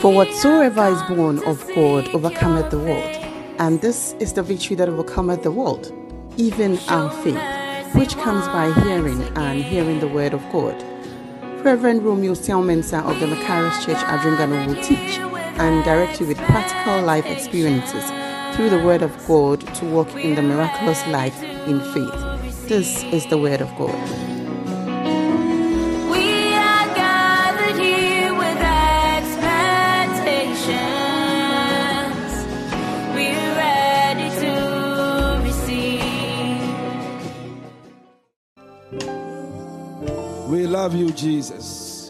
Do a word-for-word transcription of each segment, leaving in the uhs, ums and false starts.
For whatsoever is born of God overcometh the world. And this is the victory that overcometh the world, even our faith, which comes by hearing, and hearing the word of God. Reverend Romeo Selmensa of the Macarius Church Adringano will teach and direct you with practical life experiences through the word of God to walk in the miraculous life in faith. This is the word of God. We love you, Jesus.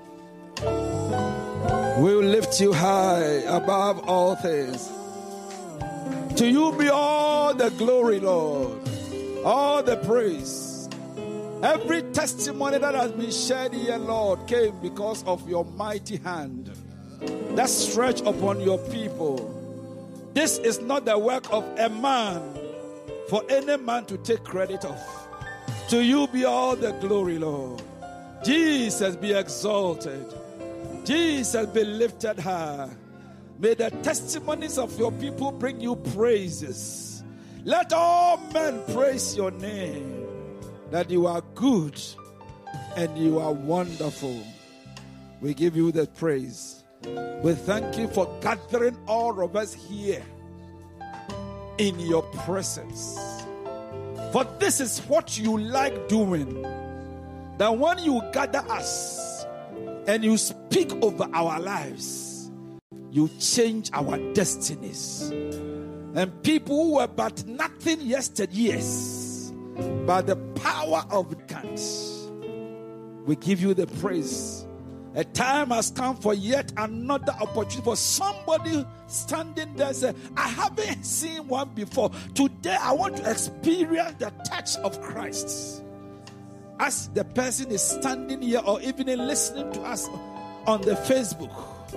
We will lift you high above all things. To you be all the glory, Lord, all the praise. Every testimony that has been shared here, Lord, came because of your mighty hand that stretched upon your people. This is not the work of a man for any man to take credit of. To you be all the glory, Lord. Jesus be exalted. Jesus be lifted high. May the testimonies of your people bring you praises. Let all men praise your name, that you are good and you are wonderful. We give you the praise. We thank you for gathering all of us here in your presence. For this is what you like doing. That when you gather us and you speak over our lives, you change our destinies. And people who were but nothing yesteryears, by the power of God, we give you the praise. A time has come for yet another opportunity for somebody standing there and say, I haven't seen one before. Today I want to experience the touch of Christ. As the person is standing here or even listening to us on the Facebook,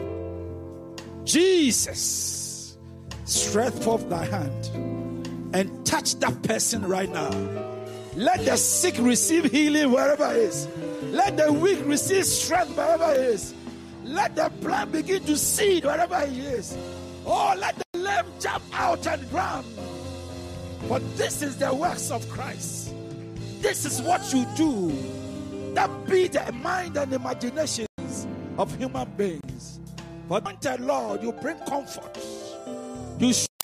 Jesus, stretch forth thy hand and touch that person right now. Let the sick receive healing wherever it is. Let the weak receive strength wherever it is. Let the blind begin to see wherever he is. Oh, let the lame jump out and run. For this is the works of Christ. This is what you do. That be the mind and imaginations of human beings. For the Lord, you bring comfort. You show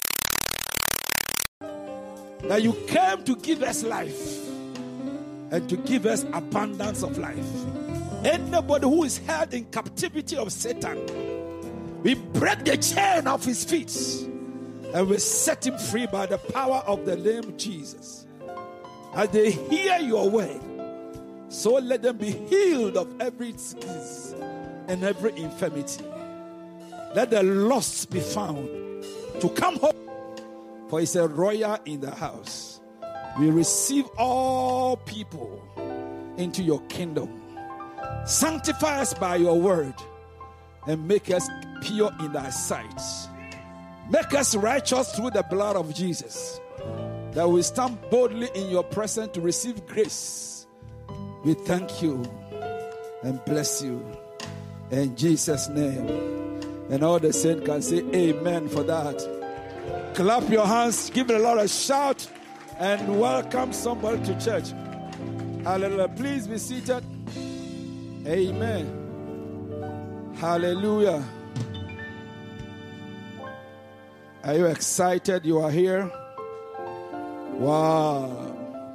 that you came to give us life and to give us abundance of life. Anybody who is held in captivity of Satan, we break the chain of his feet and we set him free by the power of the name Jesus. As they hear your word, so let them be healed of every disease and every infirmity. Let the lost be found to come home, for it's a royal in the house. We receive all people into your kingdom. Sanctify us by your word and make us pure in thy sight. Make us righteous through the blood of Jesus, that we stand boldly in your presence to receive grace. We thank you and bless you in Jesus' name. And all the saints can say amen for that. Clap your hands, give the Lord a shout, and welcome somebody to church. Hallelujah. Please be seated. Amen. Hallelujah. Are you excited you are here? Wow.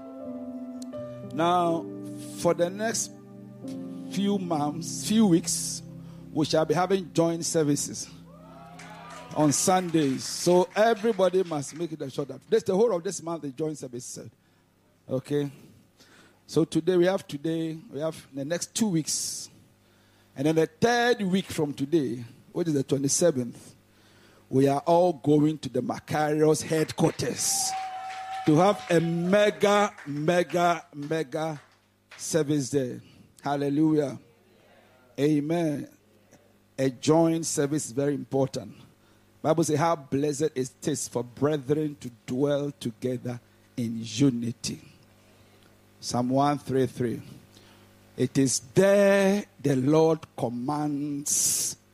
Now, for the next few months, few weeks, we shall be having joint services on Sundays. So everybody must make it a short. This the whole of this month is joint services. Okay. So today we have today, we have the next two weeks. And then the third week from today, which is the twenty-seventh, we are all going to the Macarius headquarters to have a mega, mega, mega service there. Hallelujah. Amen. A joint service is very important. Bible says how blessed it is for brethren to dwell together in unity. Psalm one thirty-three. It is there the Lord commands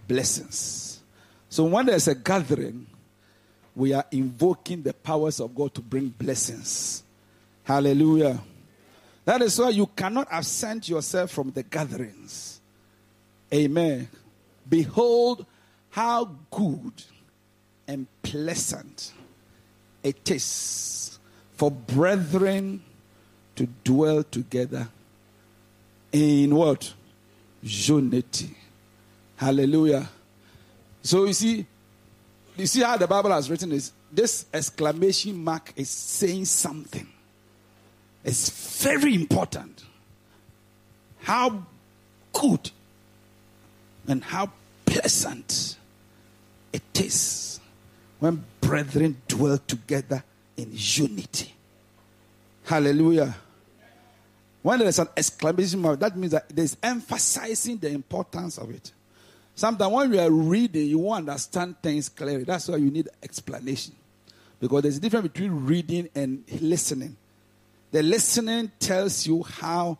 blessings. So when there's a gathering, we are invoking the powers of God to bring blessings. Hallelujah. That is why you cannot absent yourself from the gatherings. Amen. Behold how good and pleasant it is for brethren to dwell together in what? Unity. Hallelujah. So you see, you see how the Bible has written is this exclamation mark is saying something. It's very important. How good and how pleasant it is when brethren dwell together in unity. Hallelujah. When there's an exclamation mark, that means that there's emphasizing the importance of it. Sometimes when you are reading, you won't understand things clearly. That's why you need explanation. Because there's a difference between reading and listening. The listening tells you how,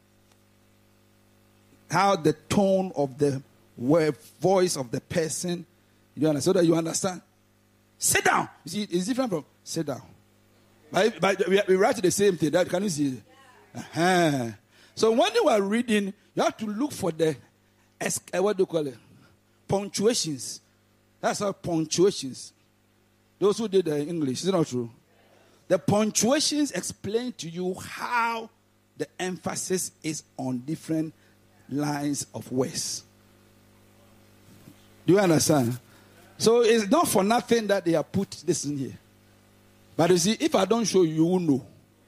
how the tone of the word, voice of the person, you understand, so that you understand. Sit down. You see, it's different from sit down. But, but we, we write the same thing. That, can you see? Uh-huh. So when you are reading, you have to look for the, what do you call it? Punctuations. That's how punctuations. Those who did the English, is it not true? The punctuations explain to you how the emphasis is on different lines of words. Do you understand? So it's not for nothing that they have put this in here. But you see, if I don't show you, you will know.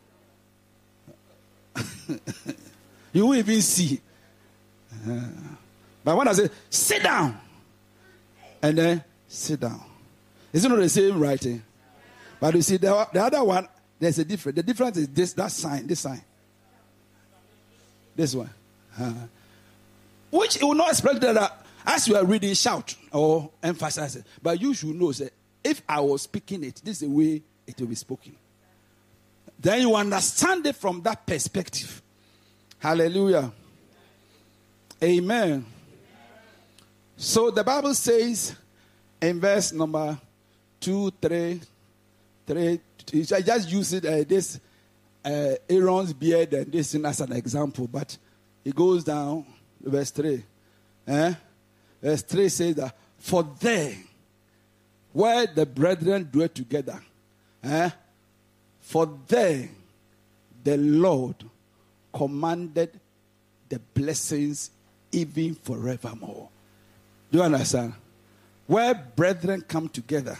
You will even see. Uh, but when I say, sit down, and then sit down. It's not the same writing. But you see, the, the other one, there's a difference. The difference is this, that sign, this sign. This one. Uh, which it will not expect that uh, as you are reading, shout or emphasize it. But you should know that if I was speaking it, this is the way it will be spoken. Then you understand it from that perspective. Hallelujah. Amen. So the Bible says in verse number two, three, three, I just use it, uh, this uh, Aaron's beard and this as an example, but it goes down to verse three. Eh? Verse three says that, for there, where the brethren dwell together, eh? For there, the Lord commanded the blessings even forevermore. Do you understand? Where brethren come together,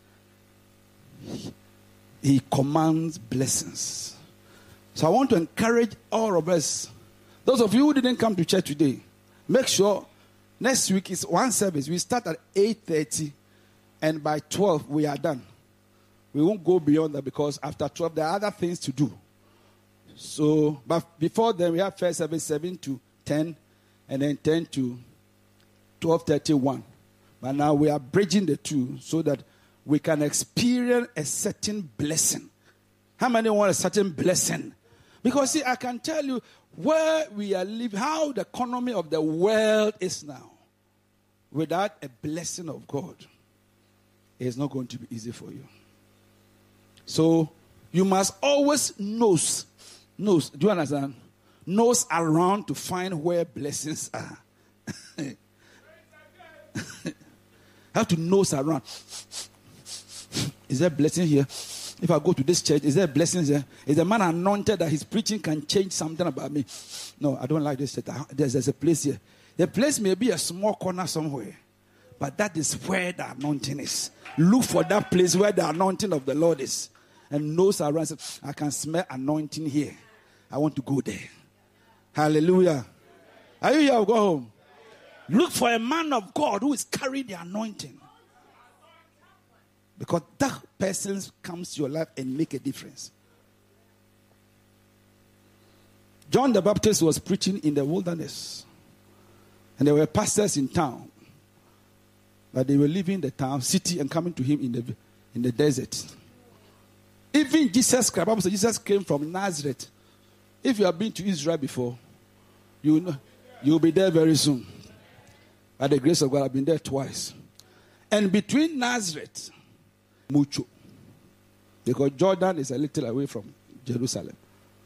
he commands blessings. So I want to encourage all of us, those of you who didn't come to church today, make sure next week is one service. We start at eight thirty and by twelve we are done. We won't go beyond that because after twelve there are other things to do. So, but before then we have first service seven to ten and then ten to twelve thirty-one. But now we are bridging the two so that we can experience a certain blessing. How many want a certain blessing? Because see, I can tell you where we are living, how the economy of the world is now. Without a blessing of God, it's not going to be easy for you. So you must always nose, nose. Do you understand? Nose around to find where blessings are. Have to nose around. Is there a blessing here? If I go to this church, is there a blessing here? Is the man anointed that his preaching can change something about me? No, I don't like this church. There's, there's a place here. The place may be a small corner somewhere, but that is where the anointing is. Look for that place where the anointing of the Lord is. And nose around. I can smell anointing here. I want to go there. Hallelujah. Are you here? I'll go home. Look for a man of God who is carrying the anointing. Because that person comes to your life and make a difference. John the Baptist was preaching in the wilderness. And there were pastors in town. But they were leaving the town, city, and coming to him in the, in the desert. Even Jesus Christ, Bible says Jesus came from Nazareth. If you have been to Israel before, you know, you'll be there very soon. By the grace of God, I've been there twice. And between Nazareth, mucho. Because Jordan is a little away from Jerusalem.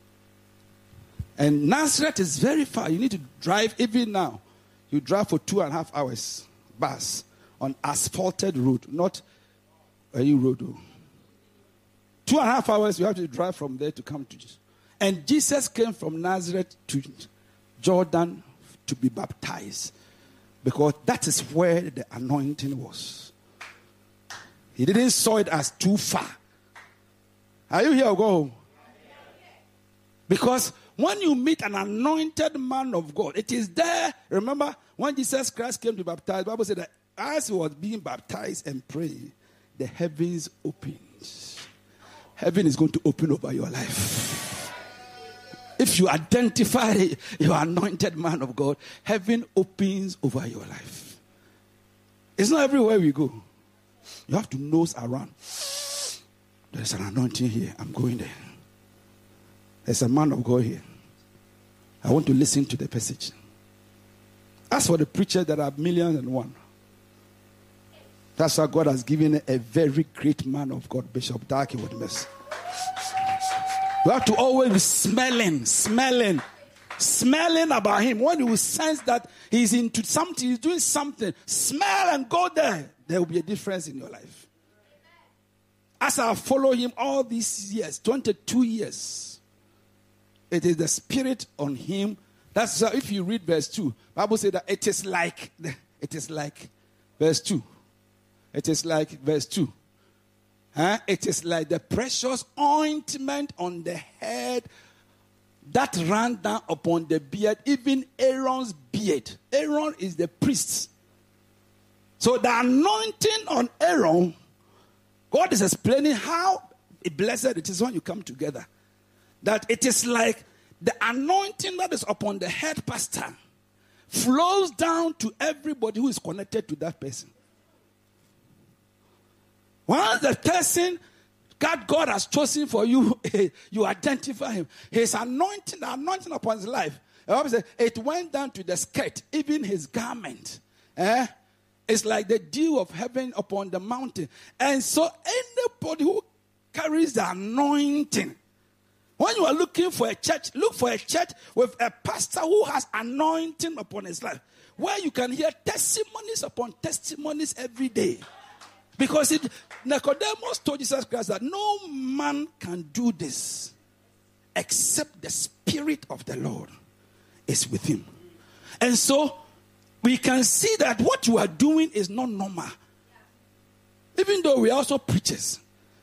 And Nazareth is very far. You need to drive, even now. You drive for two and a half hours, bus, on asphalted road, not a road. Two and a half hours, you have to drive from there to come to Jesus. And Jesus came from Nazareth to Jordan to be baptized. Because that is where the anointing was. He didn't saw it as too far. Are you here or go home? Because when you meet an anointed man of God, it is there. Remember, when Jesus Christ came to baptize, the Bible said that as he was being baptized and praying, the heavens opened. Heaven is going to open over your life. If you identify your anointed man of God, heaven opens over your life. It's not everywhere we go. You have to nose around. There's an anointing here. I'm going there. There's a man of God here. I want to listen to the passage. As for the preacher, there are millions and one. That's why God has given a very great man of God, Bishop Darky Woodmess. You have to always be smelling, smelling, smelling about him. When you sense that he's into something, he's doing something, smell and go there. There will be a difference in your life. As I follow him all these years, twenty-two years, it is the spirit on him. That's why if you read verse two, Bible says that it is like, it is like, verse two. It is like, verse two. Huh? It is like the precious ointment on the head that ran down upon the beard, even Aaron's beard. Aaron is the priest. So the anointing on Aaron, God is explaining how blessed it is when you come together. That it is like the anointing that is upon the head pastor flows down to everybody who is connected to that person. Once the person that God has chosen for you, you identify him. His anointing, the anointing upon his life, it went down to the skirt, even his garment. Eh? It's like the dew of heaven upon the mountain. And so anybody who carries the anointing, when you are looking for a church, look for a church with a pastor who has anointing upon his life, where you can hear testimonies upon testimonies every day. Because it, Nicodemus told Jesus Christ that no man can do this except the Spirit of the Lord is with him. And so we can see that what you are doing is not normal. Even though we are also preachers.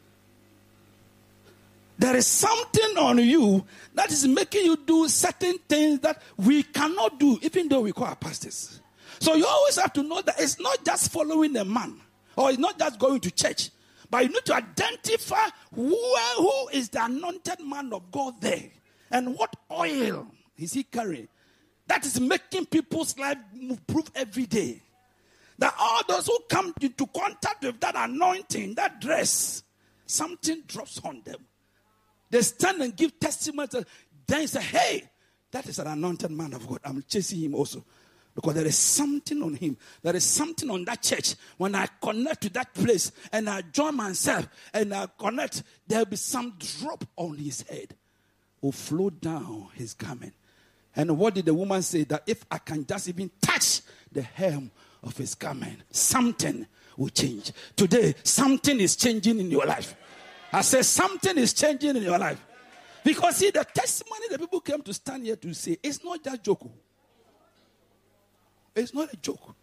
There is something on you that is making you do certain things that we cannot do, even though we call our pastors. So you always have to know that it's not just following a man. Or it's not just going to church. But you need to identify who, who is the anointed man of God there. And what oil is he carrying. That is making people's life improve every day. That all those who come into contact with that anointing, that dress, something drops on them. They stand and give testimony. Then they say, hey, that is an anointed man of God. I'm chasing him also. Because there is something on him. There is something on that church. When I connect to that place and I join myself and I connect, there will be some drop on his head. Will flow down his garment. And what did the woman say? That if I can just even touch the hem of his garment, something will change. Today, something is changing in your life. I say something is changing in your life. Because see, the testimony that people came to stand here to say, it's not just joke. It's not a joke.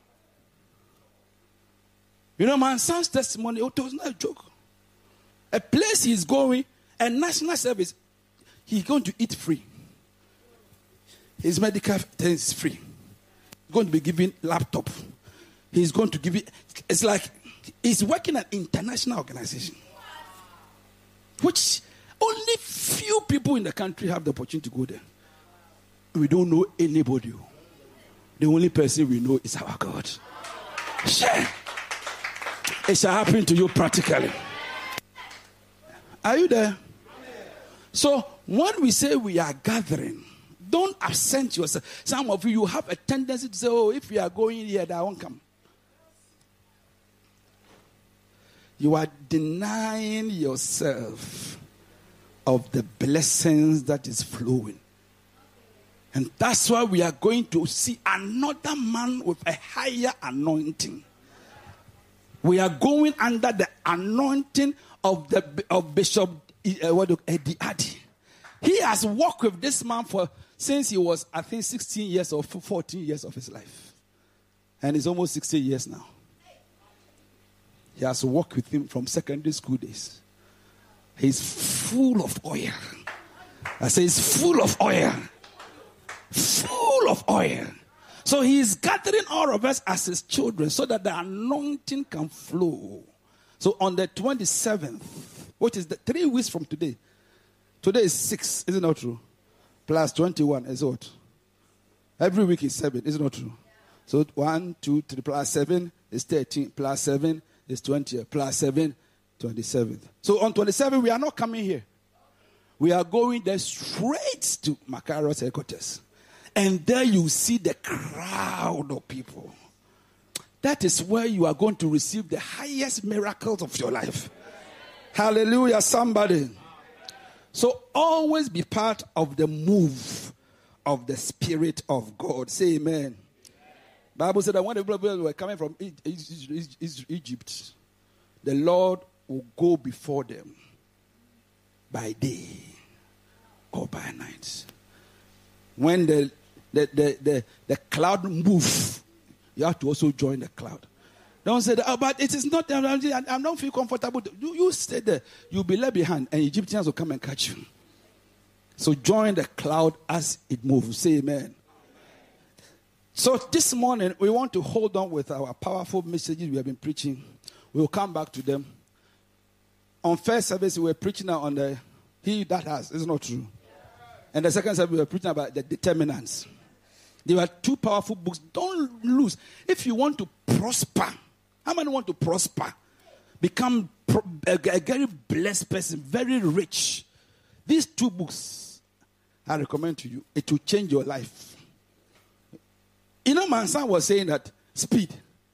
You know, my son's testimony, it was not a joke. A place he's going, a national service, he's going to eat free. His medical things is free. He's going to be given laptop. He's going to give it. It's like he's working at an international organization, which only few people in the country have the opportunity to go there. We don't know anybody. The only person we know is our God. Share. It shall happen to you practically. Are you there? So when we say we are gathering, Don't absent yourself. Some of you, you have a tendency to say, oh, if we are going here, I won't come. You are denying yourself of the blessings that is flowing. And that's why we are going to see another man with a higher anointing. We are going under the anointing of the of Bishop uh, what do, Eddie Addy. He has walked with this man for since he was, I think, sixteen years or fourteen years of his life. And it's almost sixty years now. He has walked with him from secondary school days. He's full of oil. I say he's full of oil. Full of oil. So he is gathering all of us as his children so that the anointing can flow. So on the twenty-seventh, which is the three weeks from today, today is six, is it not true? Plus twenty-one is what? Every week is seven, is it not true? So one, two, three, plus seven is thirteen, plus seven is twenty, plus seven, twenty-seven. So on twenty-seven, we are not coming here. We are going there straight to Macarius headquarters. And there you see the crowd of people. That is where you are going to receive the highest miracles of your life. Hallelujah, somebody. So always be part of the move of the Spirit of God. Say amen. The Bible said that when the people were coming from Egypt, the Lord will go before them by day or by night. When the the the the, the cloud move, you have to also join the cloud. Don't say that, oh, but it is not, I don't feel comfortable. You, you stay there. You'll be left behind, and Egyptians will come and catch you. So join the cloud as it moves. Say amen. So this morning, we want to hold on with our powerful messages we have been preaching. We will come back to them. On first service, we were preaching on the he that has. It's not true. And the second service, we were preaching about the determinants. There were two powerful books. Don't lose. If you want to prosper, how many want to prosper? Become a, a very blessed person, very rich. These two books, I recommend to you. It will change your life. You know, my son was saying that speed.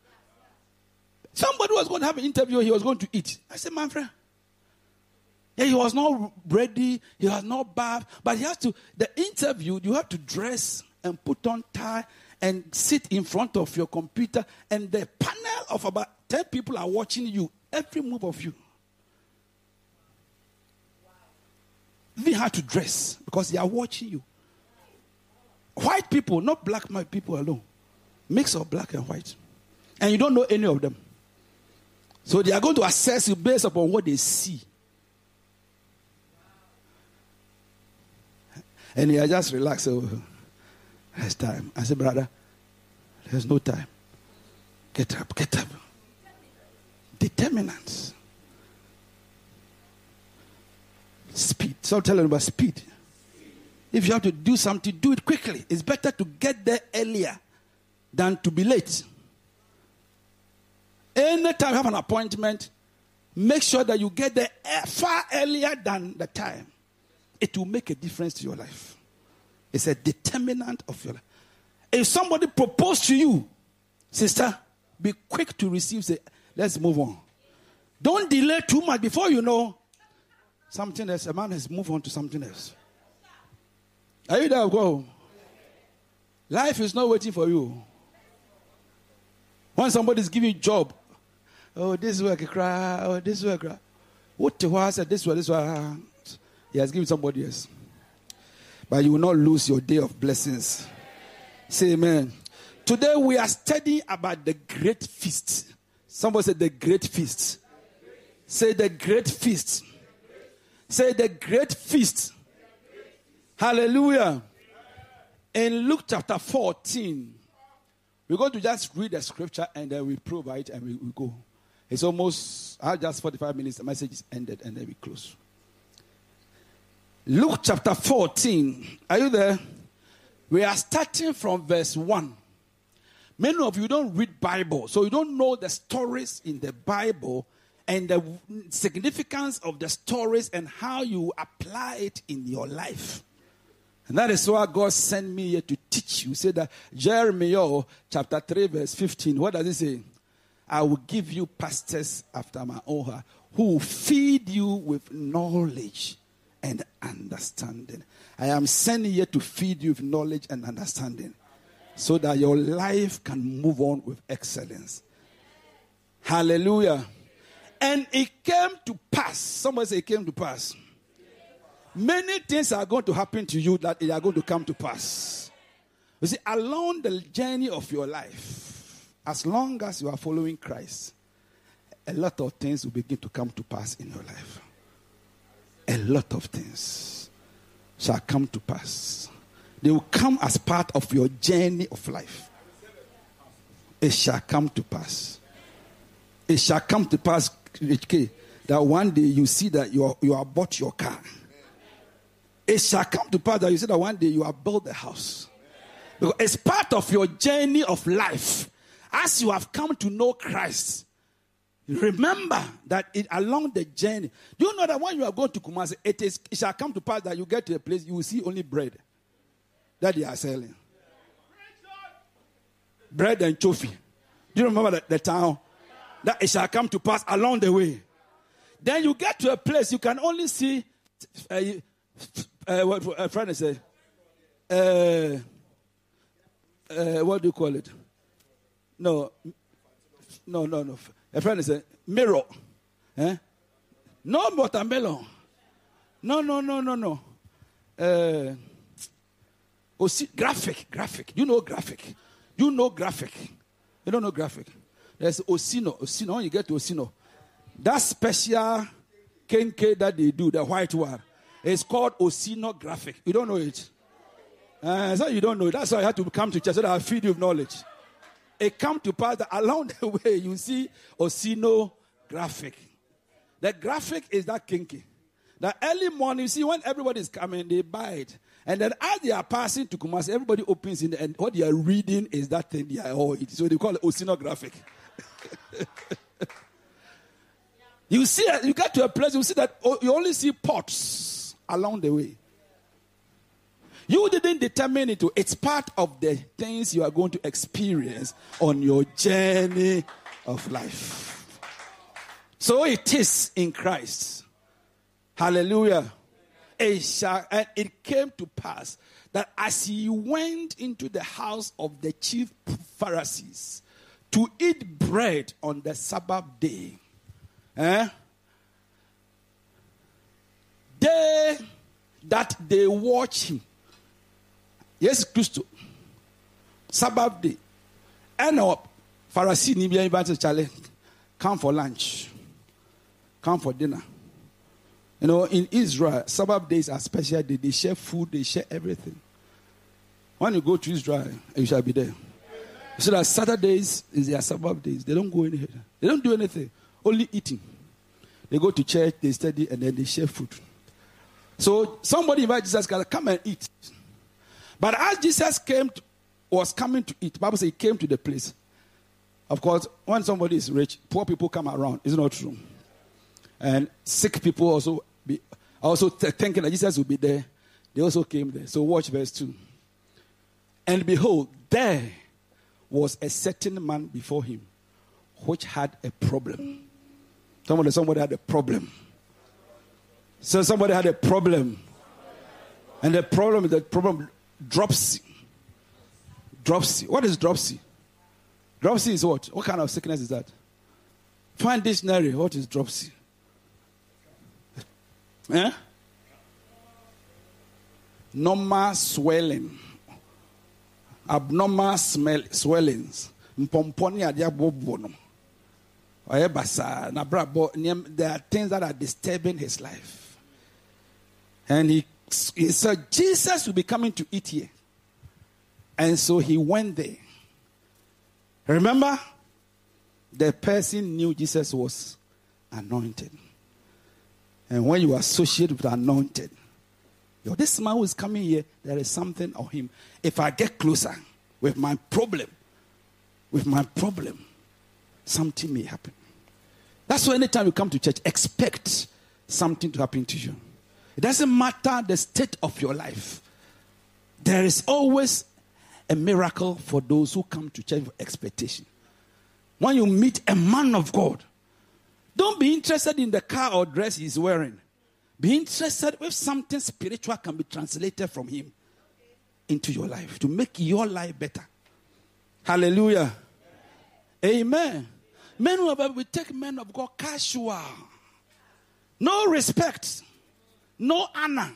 Somebody was going to have an interview. He was going to eat. I said, my friend. Yeah, he was not ready. He was not bathed. But he has to, the interview, you have to dress and put on tie and sit in front of your computer. And the panel of about ten people are watching you, every move of you. They have to dress because they are watching you. White people, not black people alone. Mix of black and white. And you don't know any of them. So they are going to assess you based upon what they see. And he just relaxed. So, there's time. I said, brother, there's no time. Get up, get up. Determinants. Speed. So tell them about speed. If you have to do something, do it quickly. It's better to get there earlier than to be late. Anytime you have an appointment, make sure that you get there far earlier than the time. It will make a difference to your life. It's a determinant of your life. If somebody proposed to you, sister, be quick to receive. Say, let's move on. Don't delay too much. Before you know, something else, a man has moved on to something else. Are you there? Go. Life is not waiting for you. When somebody is giving you a job, oh, this work, cry, oh, this work, cry. What the hell said this one, this one. He has given somebody else. But you will not lose your day of blessings. Say amen. Today we are studying about the great feast. Somebody said the great feast. Say the great feast. Say the great feast. Hallelujah. In Luke chapter fourteen, we're going to just read the scripture and then we prove it and we, we go. It's almost uh, just forty-five minutes. The message is ended and then we close. Luke chapter fourteen. Are you there? We are starting from verse one. Many of you don't read Bible, so you don't know the stories in the Bible and the significance of the stories and how you apply it in your life. And that is why God sent me here to teach you. Say that Jeremiah chapter three verse fifteen. What does it say? I will give you pastors after my own heart who will feed you with knowledge and understanding. I am sent here to feed you with knowledge and understanding so that your life can move on with excellence. Hallelujah. And it came to pass. Somebody say it came to pass. Many things are going to happen to you that they are going to come to pass. You see, along the journey of your life, as long as you are following Christ, a lot of things will begin to come to pass in your life. A lot of things shall come to pass. They will come as part of your journey of life. It shall come to pass. It shall come to pass, H K, that one day you see that you are, you are bought your car. It shall come to pass that you see that one day you are built a house. Because it's part of your journey of life. As you have come to know Christ, remember that it, along the journey, do you know that when you are going to Kumasi, it, is, it shall come to pass that you get to a place, you will see only bread that they are selling. Bread and chofi. Do you remember the, the town? That it shall come to pass along the way. Then you get to a place, you can only see, uh, uh, what a friend say, uh, uh, what do you call it? No, no, no, no. A friend say, mirror. Eh? No watermelon. No, no, no, no, no. Uh, oh, see, graphic, graphic. You know graphic. You know graphic. You don't know graphic. There's Osino. Osino, when you get to Osino, that special kenke that they do, the white one, is called oceanographic. You don't know it? Uh, so you don't know it. That's why you have to come to church so that I feed you with knowledge. It comes to pass that along the way you see oceanographic. The graphic is that kinky. The early morning, you see, when everybody is coming, they buy it. And then as they are passing to Kumasi, everybody opens it, and what they are reading is that thing they are all eating. So they call it oceanographic. You see, you get to a place, you see that you only see pots along the way. You didn't determine it. It's part of the things you are going to experience on your journey of life. So it is in Christ. Hallelujah. It shall, and it came to pass that as he went into the house of the chief Pharisees to eat bread on the Sabbath day, eh, they that they watch him, yes, Christo, Sabbath day, and up, Pharisee ni bien invited Charlie, come for lunch, come for dinner. You know, in Israel, Sabbath days are special days. They share food, they share everything. When you go to Israel, you shall be there. So that Saturdays is their Sabbath days. They don't go anywhere. They don't do anything. Only eating. They go to church, they study, and then they share food. So somebody invited Jesus, come and eat. But as Jesus came to, was coming to eat, the Bible says he came to the place. Of course, when somebody is rich, poor people come around. It's not true. And sick people also be also th- thinking that Jesus would be there. They also came there. So watch verse two. And behold, there was a certain man before him which had a problem. Somebody, somebody had a problem. So somebody had a problem. And the problem is the problem dropsy. Dropsy. What is dropsy? Dropsy is what? What kind of sickness is that? Find dictionary. What is dropsy? Eh? Normal swelling. Abnormal smell, swellings. Mpomponi adiabobono. There are things that are disturbing his life. And he, he said, Jesus will be coming to eat here. And so he went there. Remember, the person knew Jesus was anointed. And when you associate with anointed, yo, this man who is coming here, there is something on him. If I get closer with my problem, with my problem, something may happen. That's why anytime you come to church, expect something to happen to you. It doesn't matter the state of your life. There is always a miracle for those who come to church with expectation. When you meet a man of God, don't be interested in the car or dress he's wearing. Be interested if something spiritual can be translated from him into your life to make your life better. Hallelujah. Amen. Men who have, we take men of God casual. No respect. No honor.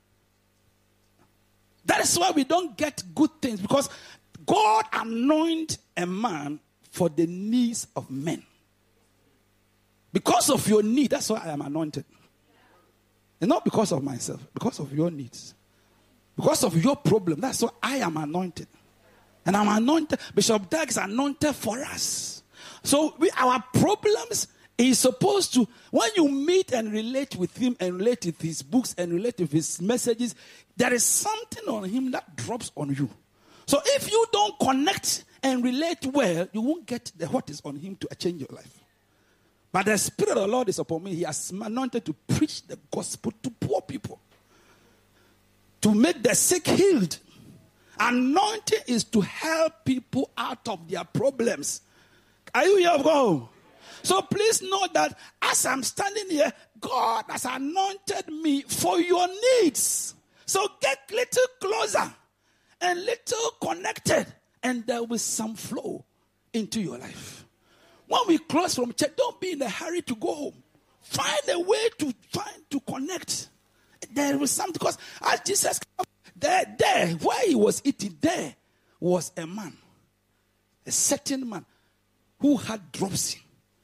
That is why we don't get good things, because God anoints a man for the needs of men. Because of your need, that's why I am anointed. And not because of myself, because of your needs. Because of your problem, that's why I am anointed. And I'm anointed. Bishop Dag is anointed for us. So we, our problems is supposed to, when you meet and relate with him and relate with his books and relate with his messages, there is something on him that drops on you. So if you don't connect and relate well, you won't get the, what is on him to change your life. But the Spirit of the Lord is upon me. He has anointed to preach the gospel to poor people, to make the sick healed. Anointing is to help people out of their problems. Are you here, God? So please know that as I'm standing here, God has anointed me for your needs. So get little closer and little connected, and there will be some flow into your life. When we close from church, don't be in a hurry to go home. Find a way to find to connect. There was something, because as Jesus came, there, there, where he was eating, there was a man, a certain man who had dropsy,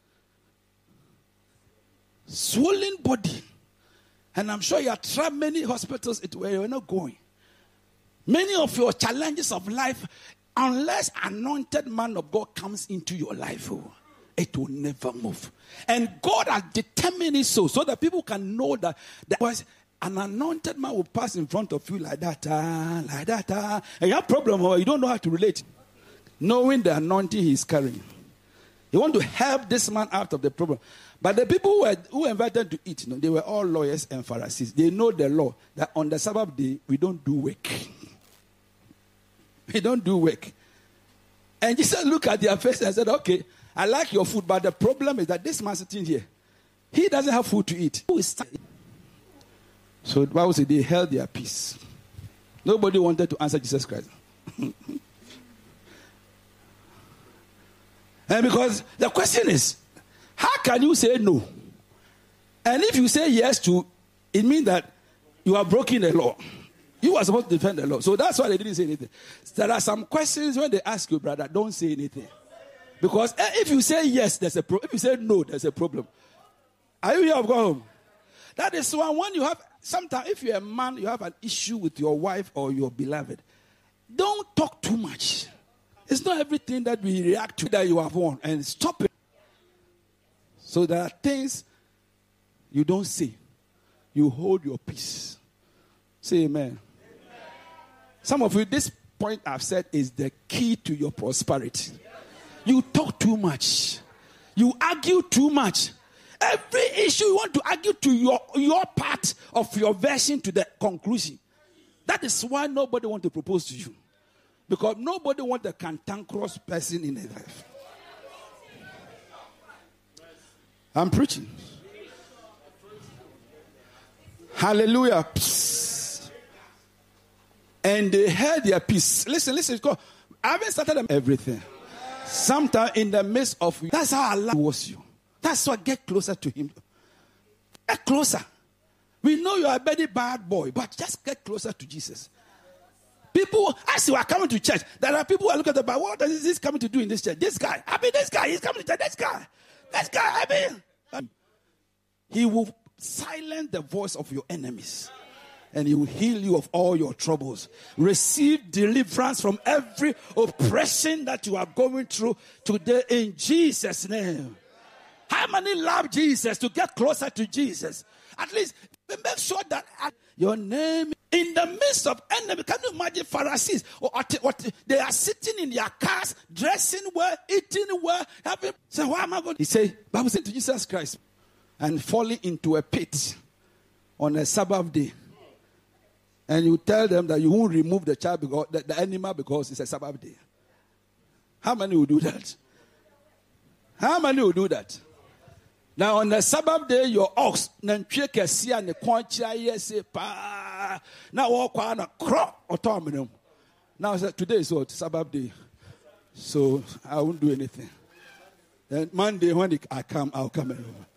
swollen body, and I'm sure you have tried many hospitals where you're not going. Many of your challenges of life, unless anointed man of God comes into your life, oh, it will never move. And God has determined it so, so that people can know that there was an anointed man will pass in front of you like that, uh, like that, uh, and you have a problem, or you don't know how to relate, knowing the anointing he is carrying. You want to help this man out of the problem. But the people who, were, who invited to eat, you know, they were all lawyers and Pharisees. They know the law, that on the Sabbath day, we don't do work. We don't do work. And Jesus looked at their face and said, okay, I like your food, but the problem is that this man sitting here, he doesn't have food to eat. Who is So the Bible said they held their peace. Nobody wanted to answer Jesus Christ. And because the question is, how can you say no? And if you say yes to, it means that you are breaking the law. You are supposed to defend the law. So that's why they didn't say anything. There are some questions when they ask you, brother, don't say anything. Because if you say yes, there's a problem. If you say no, there's a problem. Are you here? Go home. That is why when you have, sometimes if you're a man, you have an issue with your wife or your beloved, don't talk too much. It's not everything that we react to that you have won. And stop it. So there are things you don't say. You hold your peace. Say amen. Amen. Some of you, this point I've said is the key to your prosperity. You talk too much. You argue too much. Every issue you want to argue to your, your part of your version to the conclusion. That is why nobody wants to propose to you. Because nobody wants a cantankerous person in their life. I'm preaching. Hallelujah. Psst. And they held their peace. Listen, listen. I haven't started them everything. Sometime in the midst of you. That's how Allah was you. That's why get closer to him. Get closer. We know you are a very bad boy, but just get closer to Jesus. People, as you are coming to church, there are people who are looking at the Bible. What is this coming to do in this church? This guy. I mean, this guy. He's coming to church. This guy. This guy. I mean, he will silence the voice of your enemies. And he will heal you of all your troubles. Receive deliverance from every oppression that you are going through today in Jesus' name. How many love Jesus to get closer to Jesus? At least make sure that your name in the midst of enemy. Can you imagine Pharisees? Or what they are sitting in their cars, dressing well, eating well, having. So why am I going? He said, Bible said to Jesus Christ, and falling into a pit on a Sabbath day. And you tell them that you won't remove the child because the, the animal because it's a Sabbath day. How many will do that? How many will do that? Now on the Sabbath day, your ox, now walk on a crop or terminum. Now today is what? Sabbath day. So I won't do anything. Then Monday when I come, I'll come and over.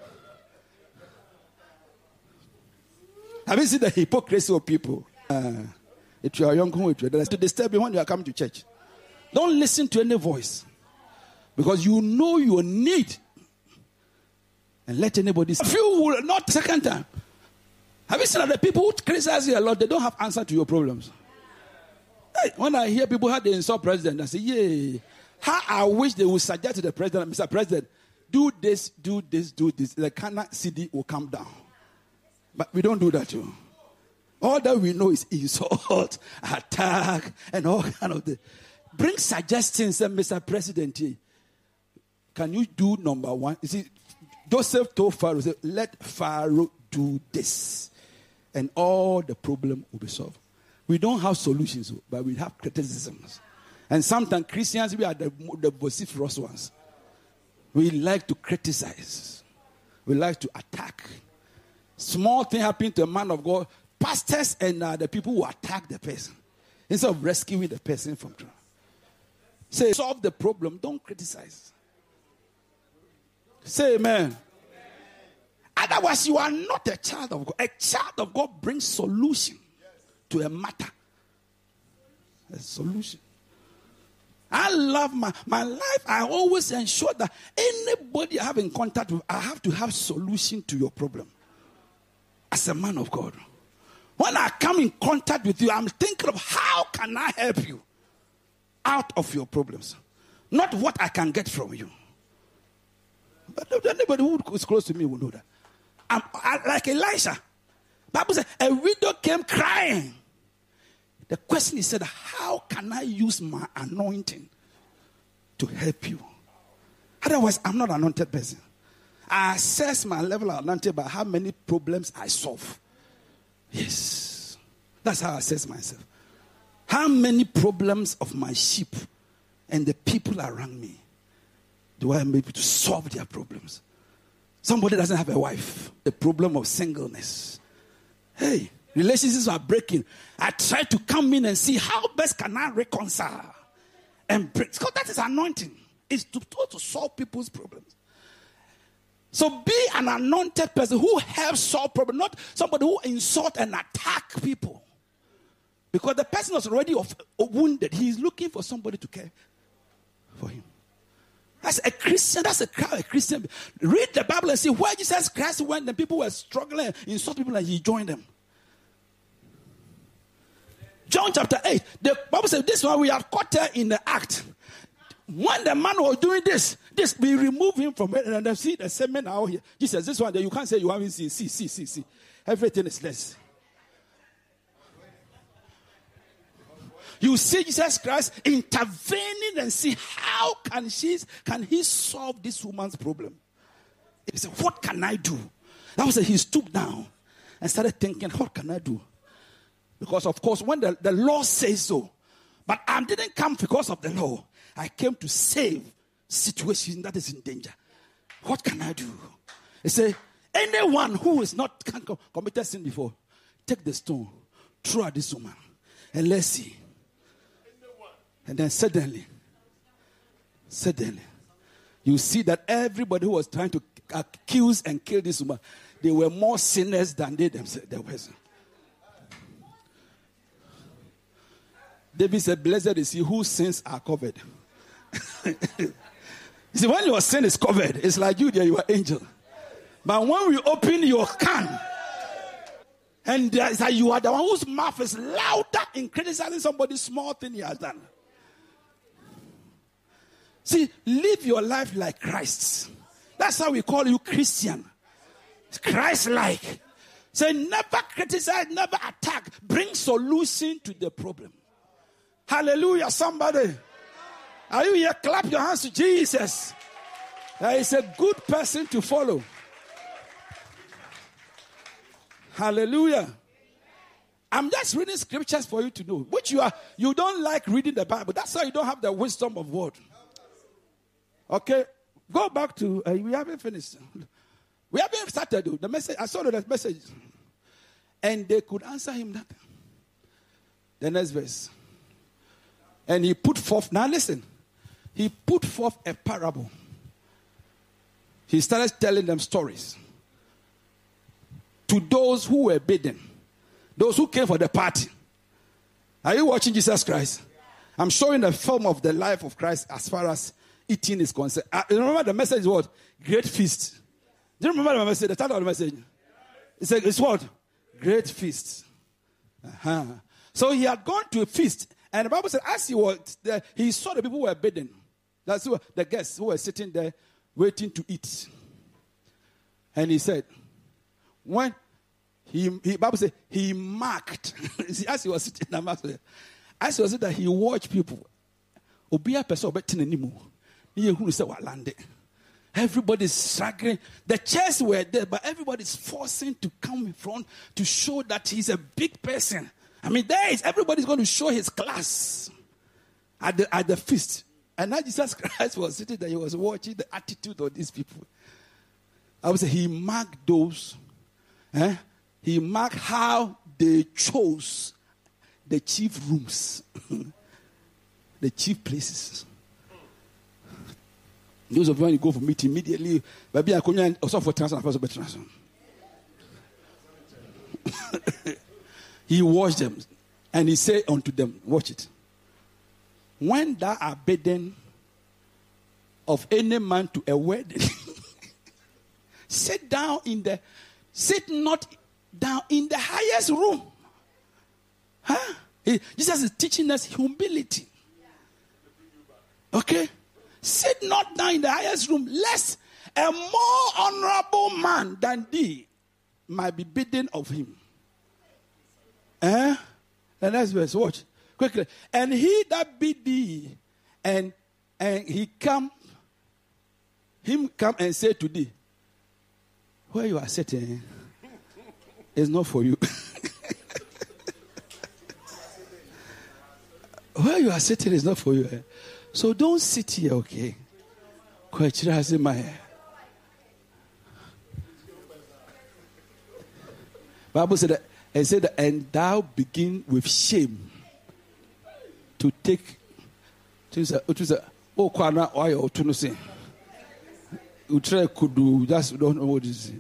Have you seen the hypocrisy of people? Uh, if you are young, that's to disturb you when you are coming to church. Don't listen to any voice. Because you know your need. And let anybody say. If you will not second time. Have you seen that the people who criticize you a lot, they don't have answer to your problems? Hey, when I hear people how they insult president, I say, yeah. How I wish they would suggest to the president, Mister President, do this, do this, do this. The Kana C D will come down. But we don't do that, too. All that we know is insult, attack, and all kind of the. Bring suggestions, and Mister President, can you do number one? You see, Joseph told Pharaoh, said, let Pharaoh do this, and all the problem will be solved. We don't have solutions, but we have criticisms. And sometimes Christians, we are the, the vociferous ones. We like to criticize. We like to attack. Small thing happened to a man of God. Pastors and uh, the people who attack the person instead of rescuing the person from trouble. Say, solve the problem. Don't criticize. Say amen. Amen. Otherwise, you are not a child of God. A child of God brings solution to a matter. A solution. I love my, my life. I always ensure that anybody I have in contact with, I have to have solution to your problem. As a man of God. When I come in contact with you, I'm thinking of how can I help you out of your problems. Not what I can get from you. But anybody who is close to me will know that. I'm I, like Elisha. Bible says a widow came crying. The question is said, how can I use my anointing to help you? Otherwise, I'm not an anointed person. I assess my level of anointing by how many problems I solve. Yes. That's how I assess myself. How many problems of my sheep and the people around me do I am able to solve their problems? Somebody doesn't have a wife. The problem of singleness. Hey, relationships are breaking. I try to come in and see how best can I reconcile and break. Because that is anointing. It's to, to solve people's problems. So be an anointed person who helps solve problems, not somebody who insult and attack people. Because the person was already of, of wounded. He is looking for somebody to care for him. That's a Christian. That's a crowd. A Christian. Read the Bible and see where Jesus Christ went. The people were struggling, insult people, and he joined them. John chapter eight. The Bible says this one we have caught her in the act. When the man was doing this, this we remove him from it, and then see the same man out here. Jesus, this one that you can't say you haven't seen. See, see, see, see. Everything is less. You see Jesus Christ intervening and see how can she can he solve this woman's problem. He said, what can I do? That was it. He stooped down and started thinking, what can I do? Because of course, when the, the law says so, but I didn't come because of the law. I came to save situation that is in danger. What can I do? He said, anyone who is not committed sin before, take the stone, throw at this woman, and let's see. And then suddenly, suddenly, you see that everybody who was trying to accuse and kill this woman, they were more sinners than they themselves. David said, blessed is he whose sins are covered. You see, when your sin is covered, it's like you there, you are angel. But when we open your can, and it's like you are the one whose mouth is louder in criticizing somebody's small thing he has done. See, live your life like Christ. That's how we call you Christian. Christ-like. Say, never criticize, never attack. Bring solution to the problem. Hallelujah, somebody. Are you here? Clap your hands to Jesus. That is a good person to follow. Hallelujah. I'm just reading scriptures for you to know, which you are you don't like reading the Bible. That's why you don't have the wisdom of word. Okay, go back to uh, we haven't finished. We haven't started though. The message I saw the message, and they could answer him nothing. The next verse, and he put forth. Now listen, he put forth a parable. He started telling them stories to those who were bidden. Those who came for the party. Are you watching Jesus Christ? I'm showing the film of the life of Christ as far as eating is concerned. Uh, remember the message is what? Great feast. Do you remember the message? The title of the message? It's, a, it's what? Great feast. Uh-huh. So he had gone to a feast. And the Bible said as he was there, he saw the people who were bidden. That's who, the guests who were sitting there waiting to eat. And he said, when He, he Bible says he marked. See, as he was sitting there, as he was sitting there, he watched people. Everybody's struggling. The chairs were there, but everybody's forcing to come in front to show that he's a big person. I mean, there is everybody's going to show his class at the at the feast. And now Jesus Christ was sitting there, he was watching the attitude of these people. I would say he marked those. Eh? He marked how they chose the chief rooms, the chief places. Those of you when you go for meeting immediately, maybe I come also for transfer and for transfer. He watched them and he said unto them, watch it. When thou art bidden of any man to a wedding, sit down in the, sit not down in the highest room. Huh? He, Jesus is teaching us humility. Okay? Sit not down in the highest room, lest a more honorable man than thee might be bidden of him. Eh? The next verse, watch. Quickly. And he that bid thee, and and he come, him come and say to thee, where you are sitting is not for you. Where you are sitting is not for you. Eh? So don't sit here, okay? Bible said that, and said that, and thou begin with shame to take. Oh, Kwana, why or to say? You try could do just don't know what this is.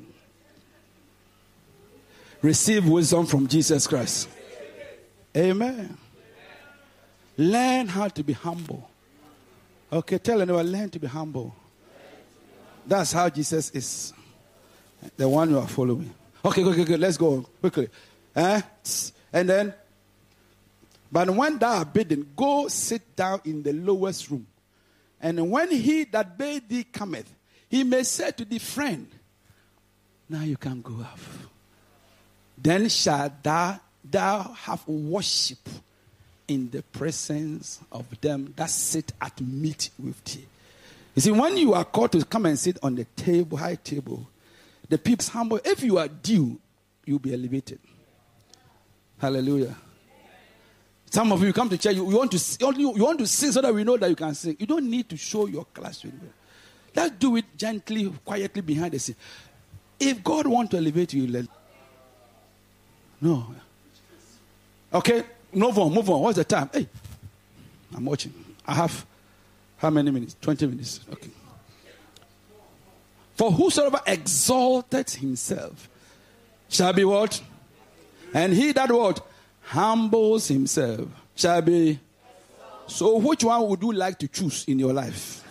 Receive wisdom from Jesus Christ. Amen. Learn how to be humble. Okay, tell anyone, learn to be humble. That's how Jesus is. The one you are following. Okay, okay, okay, let's go quickly. Eh? And then, but when thou art bidden, go sit down in the lowest room. And when he that bade thee cometh, he may say to thee, friend, now you can go up. Then shall thou, thou have worship in the presence of them that sit at meat with thee. You see, when you are called to come and sit on the table, high table, the people's humble. If you are due, you'll be elevated. Hallelujah. Some of you come to church, you, you want to you, you want to sing so that we know that you can sing. You don't need to show your class. Let's do it gently, quietly behind the scene. If God wants to elevate you, let no. Okay, move on, move on. What's the time? Hey, I'm watching. I have how many minutes? twenty minutes. Okay. For whosoever exalted himself shall be what? And he that what? Humbles himself shall be. So which one would you like to choose in your life?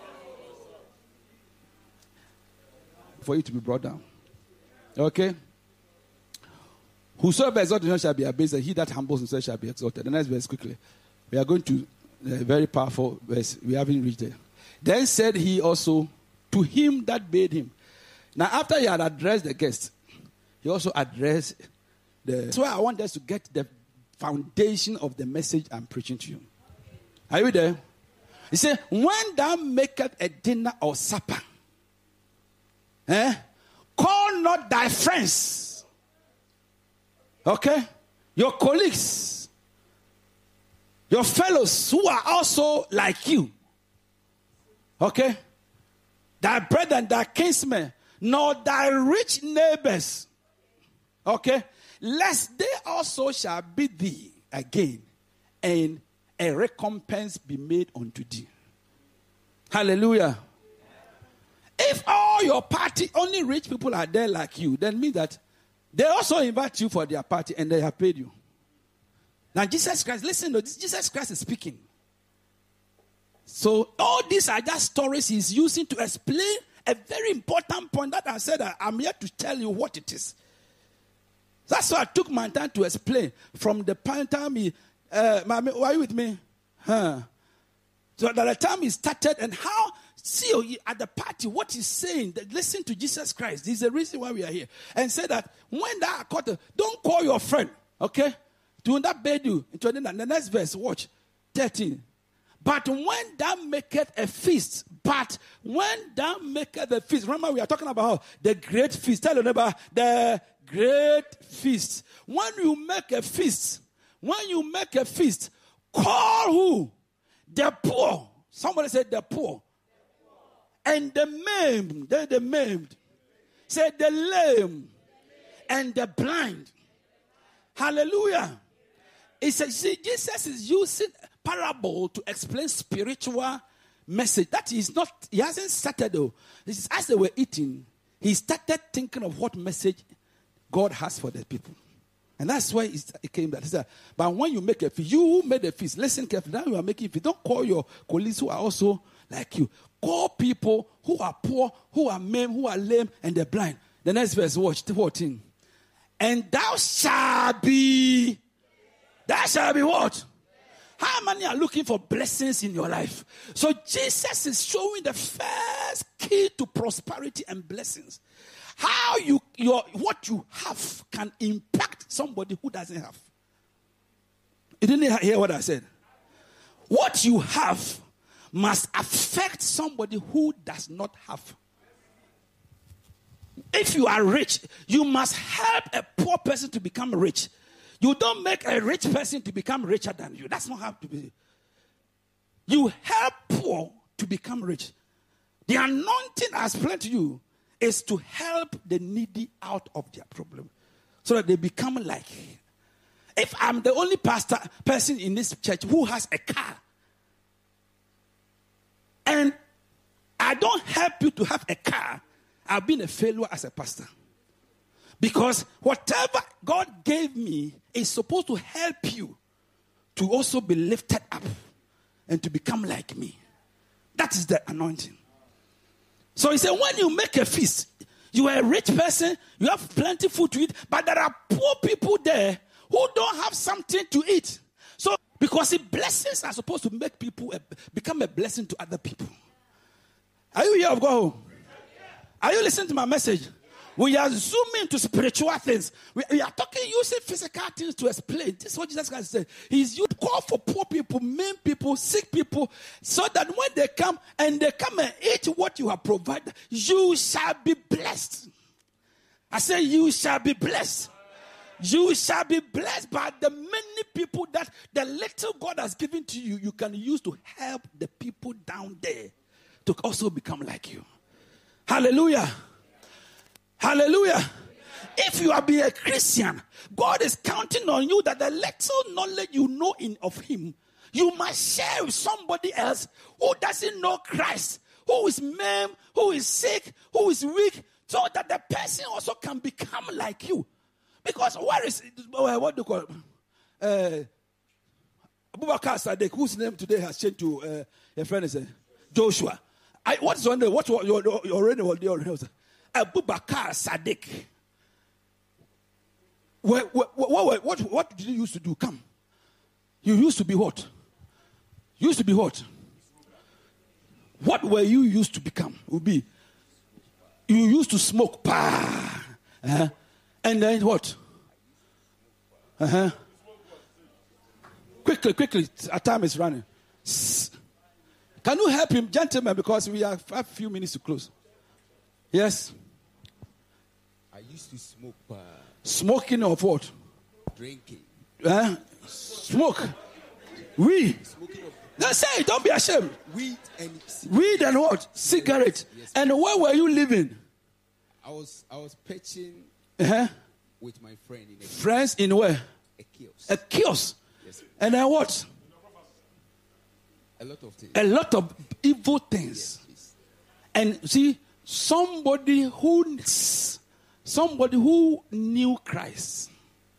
For you to be brought down. Okay? Whosoever exalted himself shall be abased, and he that humbles himself shall be exalted. The next verse quickly. We are going to a very powerful verse. We haven't reached there. Then said he also to him that bade him. Now after he had addressed the guest, he also addressed the... That's why I want us to get the foundation of the message I'm preaching to you. Are you there? He said, when thou makest a dinner or supper, eh, call not thy friends. Okay? your colleagues, your fellows who are also like you. Okay? Thy brethren, thy kinsmen, nor thy rich neighbors. Okay? Lest they also shall beat thee again, and a recompense be made unto thee. Hallelujah. If all your party, only rich people are there like you, then mean that they also invite you for their party and they have paid you. Now Jesus Christ, listen to this, Jesus Christ is speaking. So all these are just stories he's using to explain a very important point that I said that I'm here to tell you what it is. That's why I took my time to explain from the time he, uh, are you with me? Huh? So by the time he started and how, see at the party, what he's saying, that listen to Jesus Christ. This is the reason why we are here. And say that when that caught, don't call your friend, okay? Do not bed you. Into the next verse, watch, thirteen. But when thou maketh a feast, but when thou maketh a feast, remember we are talking about the great feast. Tell your neighbor, the great feast. When you make a feast, when you make a feast, call who? The poor. Somebody said the poor. And the maimed. They're the maimed. Say the lame. And the blind. Hallelujah. It says, see, Jesus is using parable to explain spiritual message. That is not, he hasn't started though. This is as they were eating, he started thinking of what message God has for the people. And that's why it came that. He said, but when you make a feast, you who made a feast, listen carefully. Now you are making a feast. Don't call your colleagues who are also like you. Call people who are poor, who are maimed, who are lame, and they're blind. The next verse, watch, fourteen. And thou shalt be, thou shalt be what? How many are looking for blessings in your life? So Jesus is showing the first key to prosperity and blessings. How you your what you have can impact somebody who doesn't have. You didn't hear what I said? What you have must affect somebody who does not have. If you are rich, you must help a poor person to become rich. You don't make a rich person to become richer than you. That's not how to be. You help poor to become rich. The anointing I explained to you is to help the needy out of their problem so that they become like. If I'm the only pastor person in this church who has a car and I don't help you to have a car, I've been a failure as a pastor. Because whatever God gave me is supposed to help you to also be lifted up and to become like me. That is the anointing. So he said, when you make a feast, you are a rich person, you have plenty food to eat, but there are poor people there who don't have something to eat. So, because the blessings are supposed to make people a, become a blessing to other people. Are you here or go home? Are you listening to my message? We are zooming to spiritual things. We, we are talking using physical things to explain. This is what Jesus Christ said. He's used call for poor people, maimed people, sick people, so that when they come and they come and eat what you have provided, you shall be blessed. I say you shall be blessed. You shall be blessed by the many people that the little God has given to you, you can use to help the people down there to also become like you. Hallelujah. Hallelujah. If you are being a Christian, God is counting on you that the little knowledge you know in of him, you must share with somebody else who doesn't know Christ, who is maimed, who is sick, who is weak, so that the person also can become like you. Because where is, what do you call it? Uh, Abubakar Sadek, whose name today has changed to, uh, your friend is uh, Joshua. I, what is your name? What your, your, your name? Your name? Abubakar Sadek. What, what, what, what, what did you used to do? Come. You used to be what? You used to be what? What were you used to become? Would be. You used to smoke. Bah. Uh-huh. And then what? Uh-huh. Quickly, quickly. Our time is running. Can you help him, gentlemen, because we have a few minutes to close. Yes? I used to smoke. Uh, Smoking of what? Drinking. Uh, smoke. Weed. Let's say, don't be ashamed. Weed and Weed and what? Cigarette. Yes. And where were you living? I was I was pitching Uh-huh. with my friend in a, Friends in where? a kiosk. A kiosk. Yes. And then what? A lot of things. A lot of evil things. Yes, please. And see, somebody who somebody who knew Christ,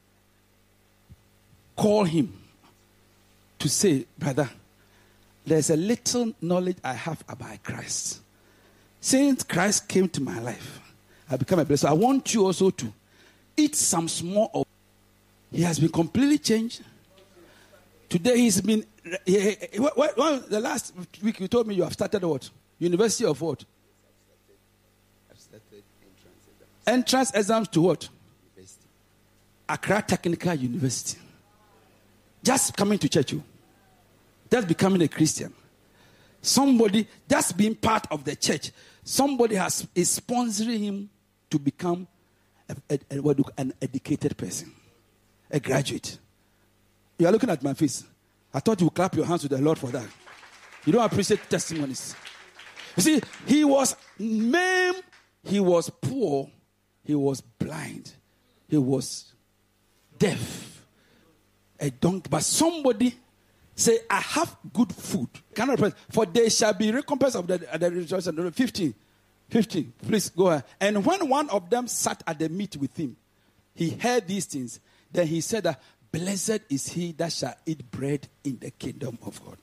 call him to say, brother, there's a little knowledge I have about Christ. Since Christ came to my life, I become a blessed. I want you also to eat some small of. He has been completely changed. Today he's been. He, he, he, what, what, the last week you told me you have started what? University of what? I've started entrance exams. Entrance exams to what? University. Accra Technical University. Just coming to church, you. Just becoming a Christian. Somebody just being part of the church. Somebody has is sponsoring him to become a, a, a, what do you- an educated person, a graduate. You are looking at my face. I thought you would clap your hands to the Lord for that. You don't appreciate testimonies. You see, he was maimed, he was poor, he was blind, he was deaf, a donkey. But somebody say, I have good food. Cannot replace, for they shall be recompense of the, the rejoicing. fifteen. fifteen. Please go ahead. And when one of them sat at the meat with him, he heard these things. Then he said that, blessed is he that shall eat bread in the kingdom of God.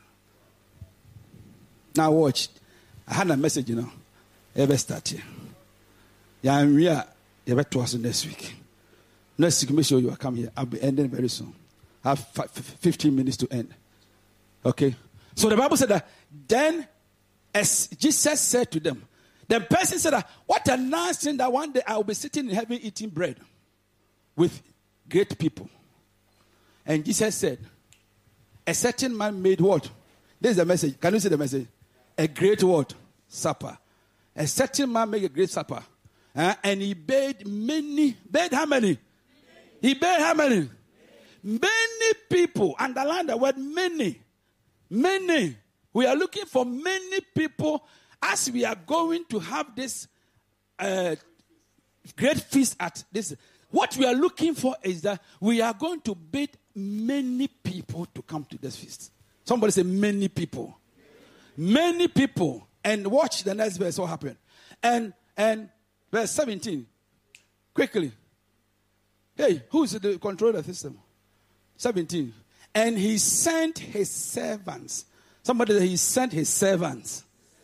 Now watch. I had a message, you know. Ever start here. Yeah, I'm here. You better to us next week. Next week, make sure you are coming here. I'll be ending very soon. I have fifteen minutes to end. Okay. So the Bible said that then, as Jesus said to them, the person said that, what a nice thing that one day I will be sitting in heaven eating bread with great people. And Jesus said, a certain man made what? This is the message. Can you see the message? A great what? Supper. A certain man made a great supper. Uh, and he bade many. Bade how many? He bade how many? Many people. Underline the word many. Many. We are looking for many people as we are going to have this uh, great feast at this. What we are looking for is that we are going to bid many people to come to this feast. Somebody say many people. Many people. And watch the next verse what happened. And and verse seventeen. Quickly. Hey, who's the controller system? seventeen. And he sent his servants. Somebody say he sent his servants.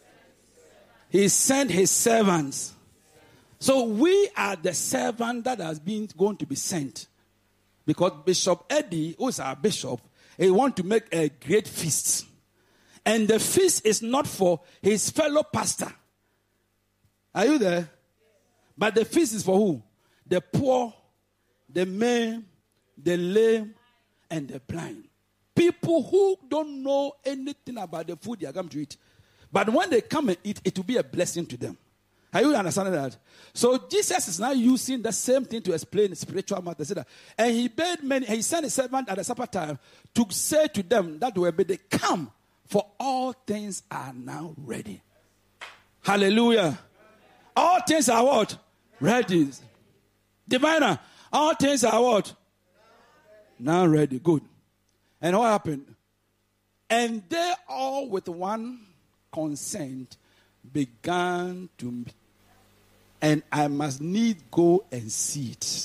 He sent his servants. So we are the servant that has been going to be sent. Because Bishop Eddie, who is our bishop, he wants to make a great feast. And the feast is not for his fellow pastor. Are you there? But the feast is for who? The poor, the maimed, the lame, and the blind. People who don't know anything about the food they are going to eat. But when they come and eat, it will be a blessing to them. Are you understanding that? So Jesus is now using the same thing to explain spiritual matters. And he bade many, he sent a servant at the supper time to say to them that will be they come, for all things are now ready. Hallelujah. All things are what? Ready. Diviner, all things are what? Now ready. Good. And what happened? And they all with one consent began to, and I must need go and see it.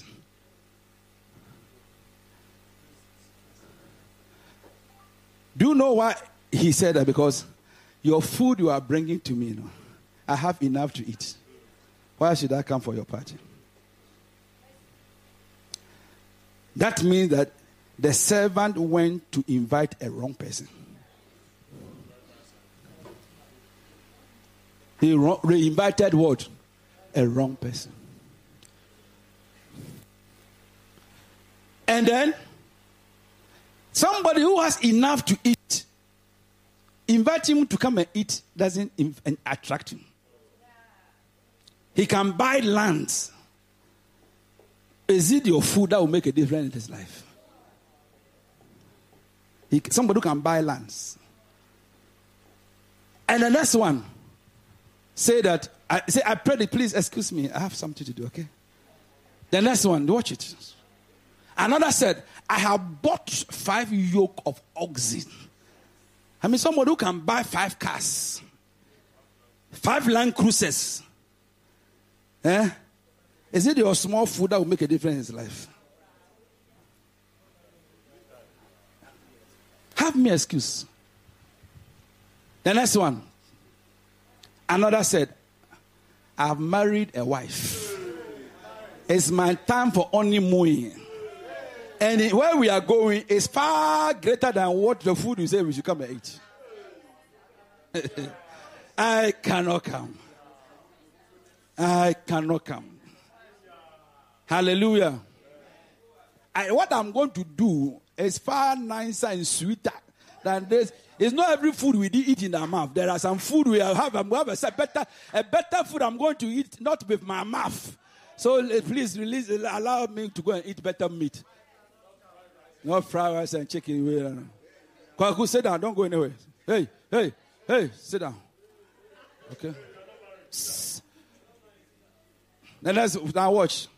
Do you know why he said that? Because your food you are bringing to me, you know, I have enough to eat. Why should I come for your party? That means that the servant went to invite a wrong person. He re-invited what? A wrong person. And then, somebody who has enough to eat, invite him to come and eat doesn't attract him. He can buy lands. Is it your food that will make a difference in his life? He, somebody who can buy lands. And the next one say that, I say, I pray that, please excuse me, I have something to do, okay? The next one, watch it. Another said, I have bought five yoke of oxen. I mean, somebody who can buy five cars, five Land Cruisers. Eh? Is it your small food that will make a difference in his life? Have me excuse. The next one. Another said, I have married a wife. It's my time for honeymoon. And where we are going is far greater than what the food you say we should come and eat. I cannot come. I cannot come. Hallelujah. I, what I'm going to do is far nicer and sweeter than this. It's not every food we eat in our mouth. There are some food we have. I'm going to have a better, a better food I'm going to eat, not with my mouth. So please release, allow me to go and eat better meat. Not fried rice and chicken. Kwaku, sit down. Don't go anywhere. Hey, hey, hey, sit down. Okay. Then let's now watch.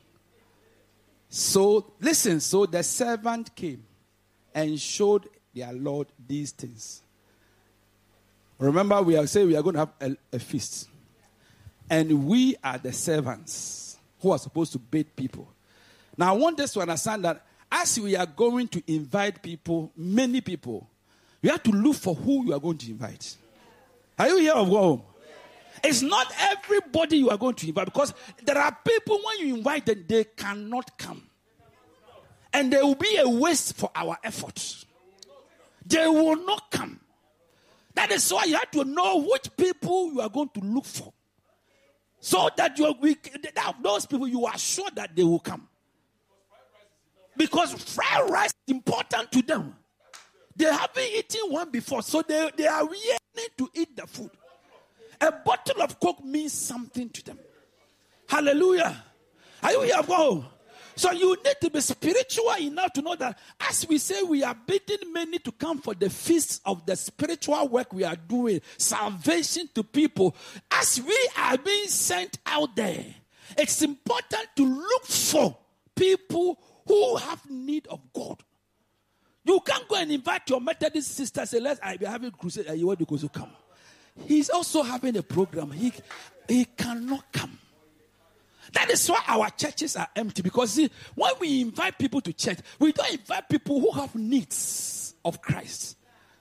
So listen. So the servant came and showed their Lord these things. Remember, we are saying we are going to have a, a feast, and we are the servants who are supposed to bait people. Now, I want us to understand that as we are going to invite people, many people, you have to look for who you are going to invite. Are you here or go home? It's not everybody you are going to invite, because there are people when you invite them, they cannot come. And there will be a waste for our efforts. They will not come. That is why you have to know which people you are going to look for. So that you are, we, those people, you are sure that they will come. Because fried rice is important to them. They haven't eaten one before, so they, they are yearning to eat the food. A bottle of Coke means something to them. Hallelujah. Are you here, bro? So you need to be spiritual enough to know that as we say, we are bidding many to come for the feast of the spiritual work we are doing, salvation to people. As we are being sent out there, it's important to look for people who have need of God. You can't go and invite your Methodist sister and say, let's I be having crusade and you want to come. He's also having a program. He, he cannot come. That is why our churches are empty. Because see, when we invite people to church, we don't invite people who have needs of Christ.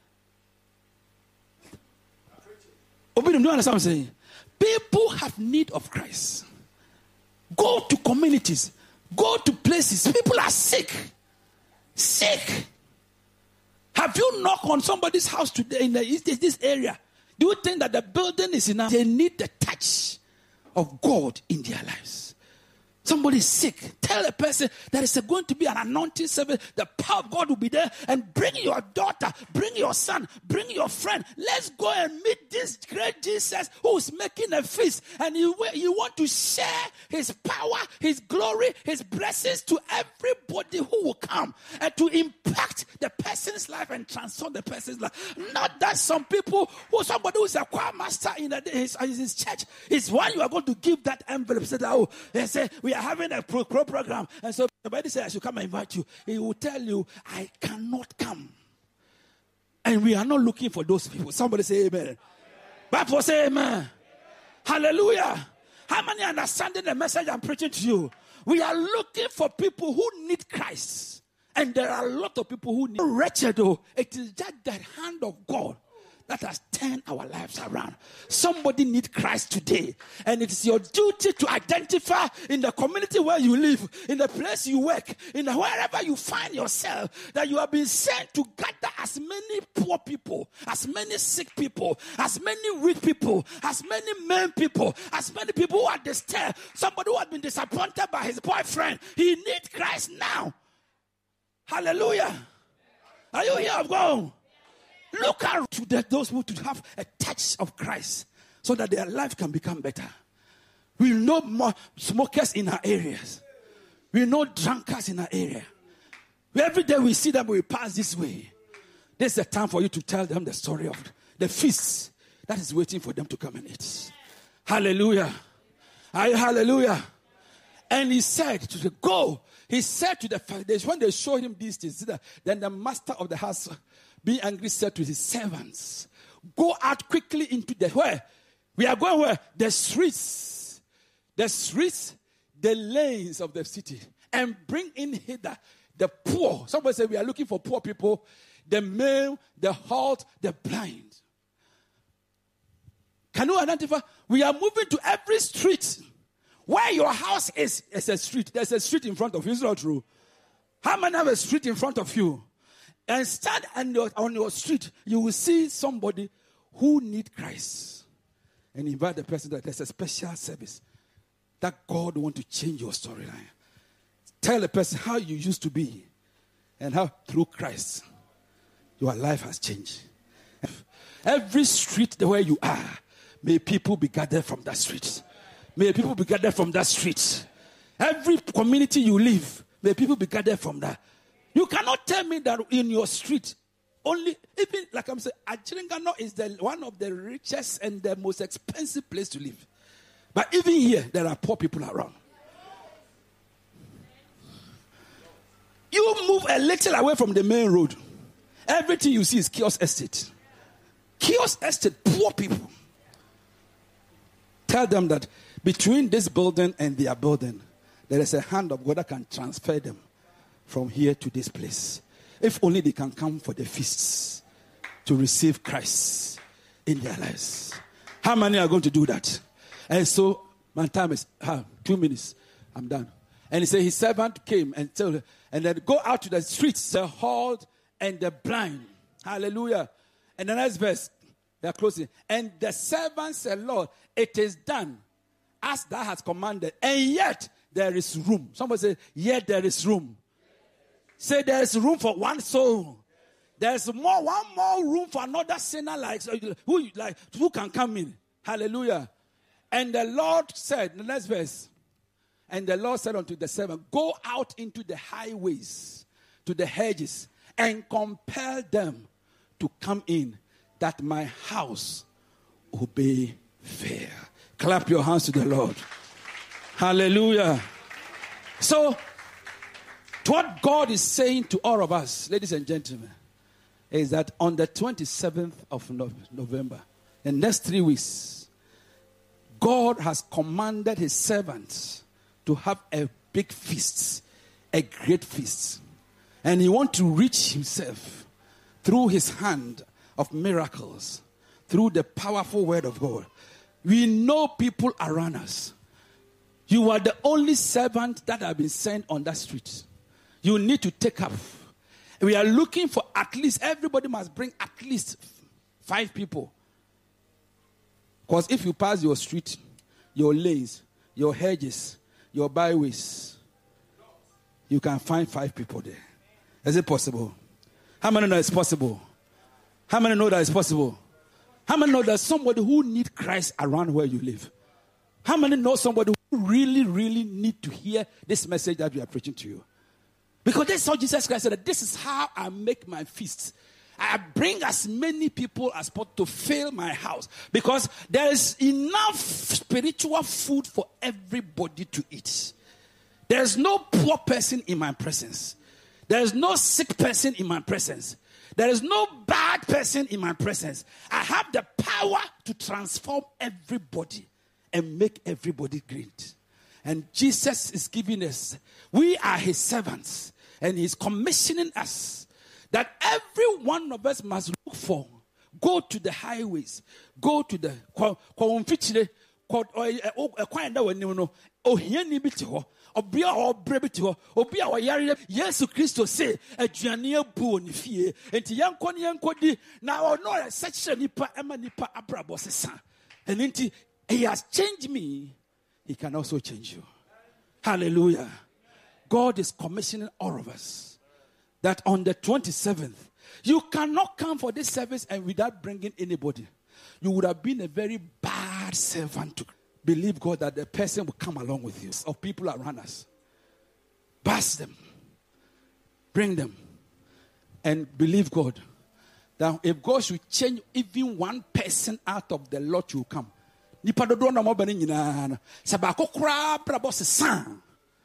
Obedient, do you understand what I'm saying? People have need of Christ. Go to communities. Go to places. People are sick. Sick. Have you knocked on somebody's house today in the, this area? Do you think that the building is enough? They need the touch of God in their lives. Somebody is sick. Tell a person there is going to be an anointing service. The power of God will be there. And bring your daughter, bring your son, bring your friend. Let's go and meet this great Jesus who's making a feast. And you, you want to share his power, his glory, his blessings to everybody who will come. And to impact the person's life and transform the person's life. Not that some people, who somebody who's a choir master in the, his, his church, is one you are going to give that envelope. Say that, oh, they say, we are having a pro, pro program, and so somebody says I should come and invite you. He will tell you, I cannot come. And we are not looking for those people. Somebody say amen. Bible say amen. Amen. Hallelujah. How many understanding the message I'm preaching to you? We are looking for people who need Christ. And there are a lot of people who need wretched. Though. It is just that hand of God that has turned our lives around. Somebody needs Christ today. And it is your duty to identify in the community where you live, in the place you work, in the, wherever you find yourself, that you have been sent to gather as many poor people, as many sick people, as many weak people, as many men people, as many people who are disturbed. Somebody who has been disappointed by his boyfriend. He needs Christ now. Hallelujah. Are you here? Go. Look out to the, those who to have a touch of Christ so that their life can become better. We know more smokers in our areas. We know drunkards in our area. Every day we see them, we pass this way. This is the time for you to tell them the story of the feast that is waiting for them to come and eat. Hallelujah. Aye, hallelujah. And he said to the go. He said to the fathers, when they showed him these things, then the master of the house, being angry, said to his servants, go out quickly into the where? We are going where? The streets. The streets, the lanes of the city. And bring in hither the poor. Somebody said we are looking for poor people. The male, the halt, the blind. Can you identify? We are moving to every street. Where your house is, is a street. There's a street in front of you. It's not true. How many have a street in front of you? And stand on your, on your street. You will see somebody who need Christ. And invite the person that there's a special service. That God wants to change your storyline. Tell the person how you used to be. And how through Christ, your life has changed. Every street where you are, may people be gathered from that street. May people be gathered from that street. Every community you live, may people be gathered from that. You cannot tell me that in your street, only, even like I'm saying, Achiringano is the, one of the richest and the most expensive place to live. But even here, there are poor people around. You move a little away from the main road. Everything you see is kiosk estate. Kiosk estate, poor people. Tell them that between this building and their building, there is a hand of God that can transfer them from here to this place. If only they can come for the feasts to receive Christ in their lives. How many are going to do that? And so, my time is uh, two minutes. I'm done. And he said his servant came and told her, and then go out to the streets, the halt and the blind. Hallelujah. And the next verse, they are closing. And the servant said, Lord, it is done as thou hast commanded, and yet there is room. Somebody say, yet there is room. Say there is room for one soul. There's more, one more room for another sinner like who like who can come in. Hallelujah. And the Lord said, the next verse, and the Lord said unto the servant, go out into the highways, to the hedges, and compel them to come in, that my house will be fair. Clap your hands to the Lord. Hallelujah. So, what God is saying to all of us, ladies and gentlemen, is that on the twenty-seventh of November, the next three weeks, God has commanded his servants to have a big feast, a great feast. And he wants to reach himself through his hand of miracles, through the powerful word of God. We know people around us. You are the only servant that have been sent on that street. You need to take up. We are looking for at least, everybody must bring at least five people. Because if you pass your street, your lanes, your hedges, your byways, you can find five people there. Is it possible? How many know it's possible? How many know that it's possible? How many know there's somebody who needs Christ around where you live? How many know somebody who really, really need to hear this message that we are preaching to you? Because that's how Jesus Christ said that this is how I make my feasts. I bring as many people as possible to fill my house. Because there is enough spiritual food for everybody to eat. There is no poor person in my presence. There is no sick person in my presence. There is no bad person in my presence. I have the power to transform everybody and make everybody great. And Jesus is giving us, we are his servants, and he's commissioning us that every one of us must look for, go to the highways, go to the Obia or brevity, Obia or Yari, yes, Christo say, a Giannia Bonifie, and Tiankon Yankodi, now or not such a nipa, Emanipa Abrabos, and inti, he has changed me, he can also change you. Hallelujah. God is commissioning all of us that on the twenty-seventh, you cannot come for this service and without bringing anybody. You would have been a very bad servant to believe God that the person will come along with you. Of people around us. Pass them. Bring them. And believe God that if God should change even one person out of the lot, you come. Nipa dodo na mo bani nyina. Sabako kra brabo se san.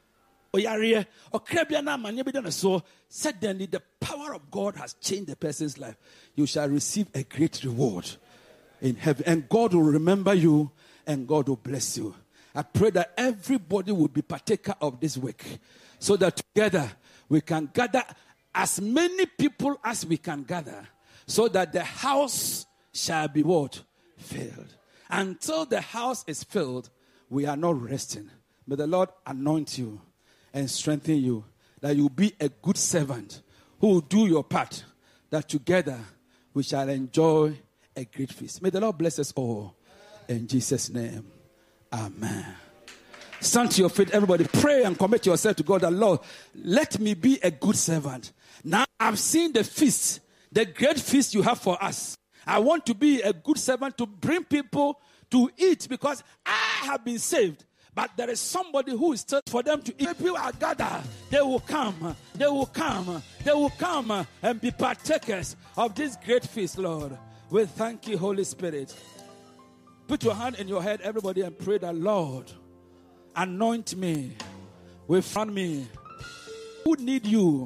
Oyare okrabia na manye bi na so. Suddenly the power of God has changed the person's life. You shall receive a great reward in heaven, and God will remember you, and God will bless you. I pray that everybody will be partaker of this work, so that together we can gather as many people as we can gather, so that the house shall be what? Filled. Until the house is filled, we are not resting. May the Lord anoint you and strengthen you, that you will be a good servant who will do your part, that together we shall enjoy a great feast. May the Lord bless us all. In Jesus' name, amen. Stand to your feet, everybody. Pray and commit yourself to God. That Lord, let me be a good servant. Now I've seen the feast, the great feast you have for us. I want to be a good servant to bring people to eat, because I have been saved. But there is somebody who is still for them to eat. People are gathered. They will come. They will come. They will come and be partakers of this great feast, Lord. We thank you, Holy Spirit. Put your hand in your head, everybody, and pray that, Lord, anoint me, withstand me. Who need you?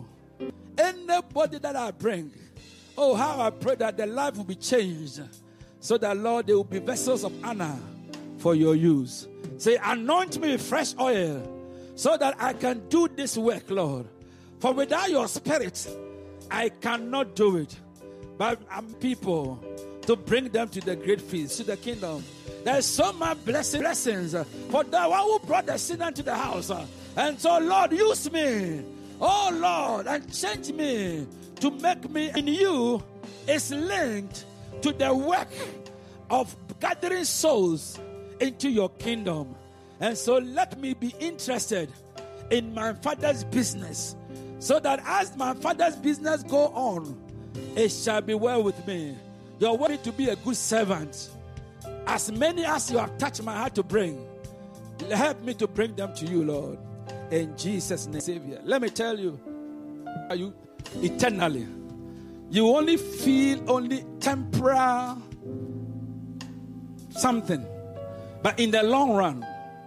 Anybody that I bring. Oh, how I pray that their life will be changed, so that, Lord, they will be vessels of honor for your use. Say, anoint me with fresh oil, so that I can do this work, Lord. For without your spirit, I cannot do it. But I'm people to bring them to the great feast, to the kingdom. There's so much blessing, blessings for the one who brought the sinner to the house. And so, Lord, use me. Oh, Lord, and change me to make me in you is linked to the work of gathering souls into your kingdom. And so let me be interested in my Father's business, so that as my Father's business go on, it shall be well with me. You're worthy to be a good servant. As many as you have touched my heart to bring, help me to bring them to you, Lord. In Jesus' name, Savior. Let me tell you, you eternally, you only feel only temporal something. But in the long run,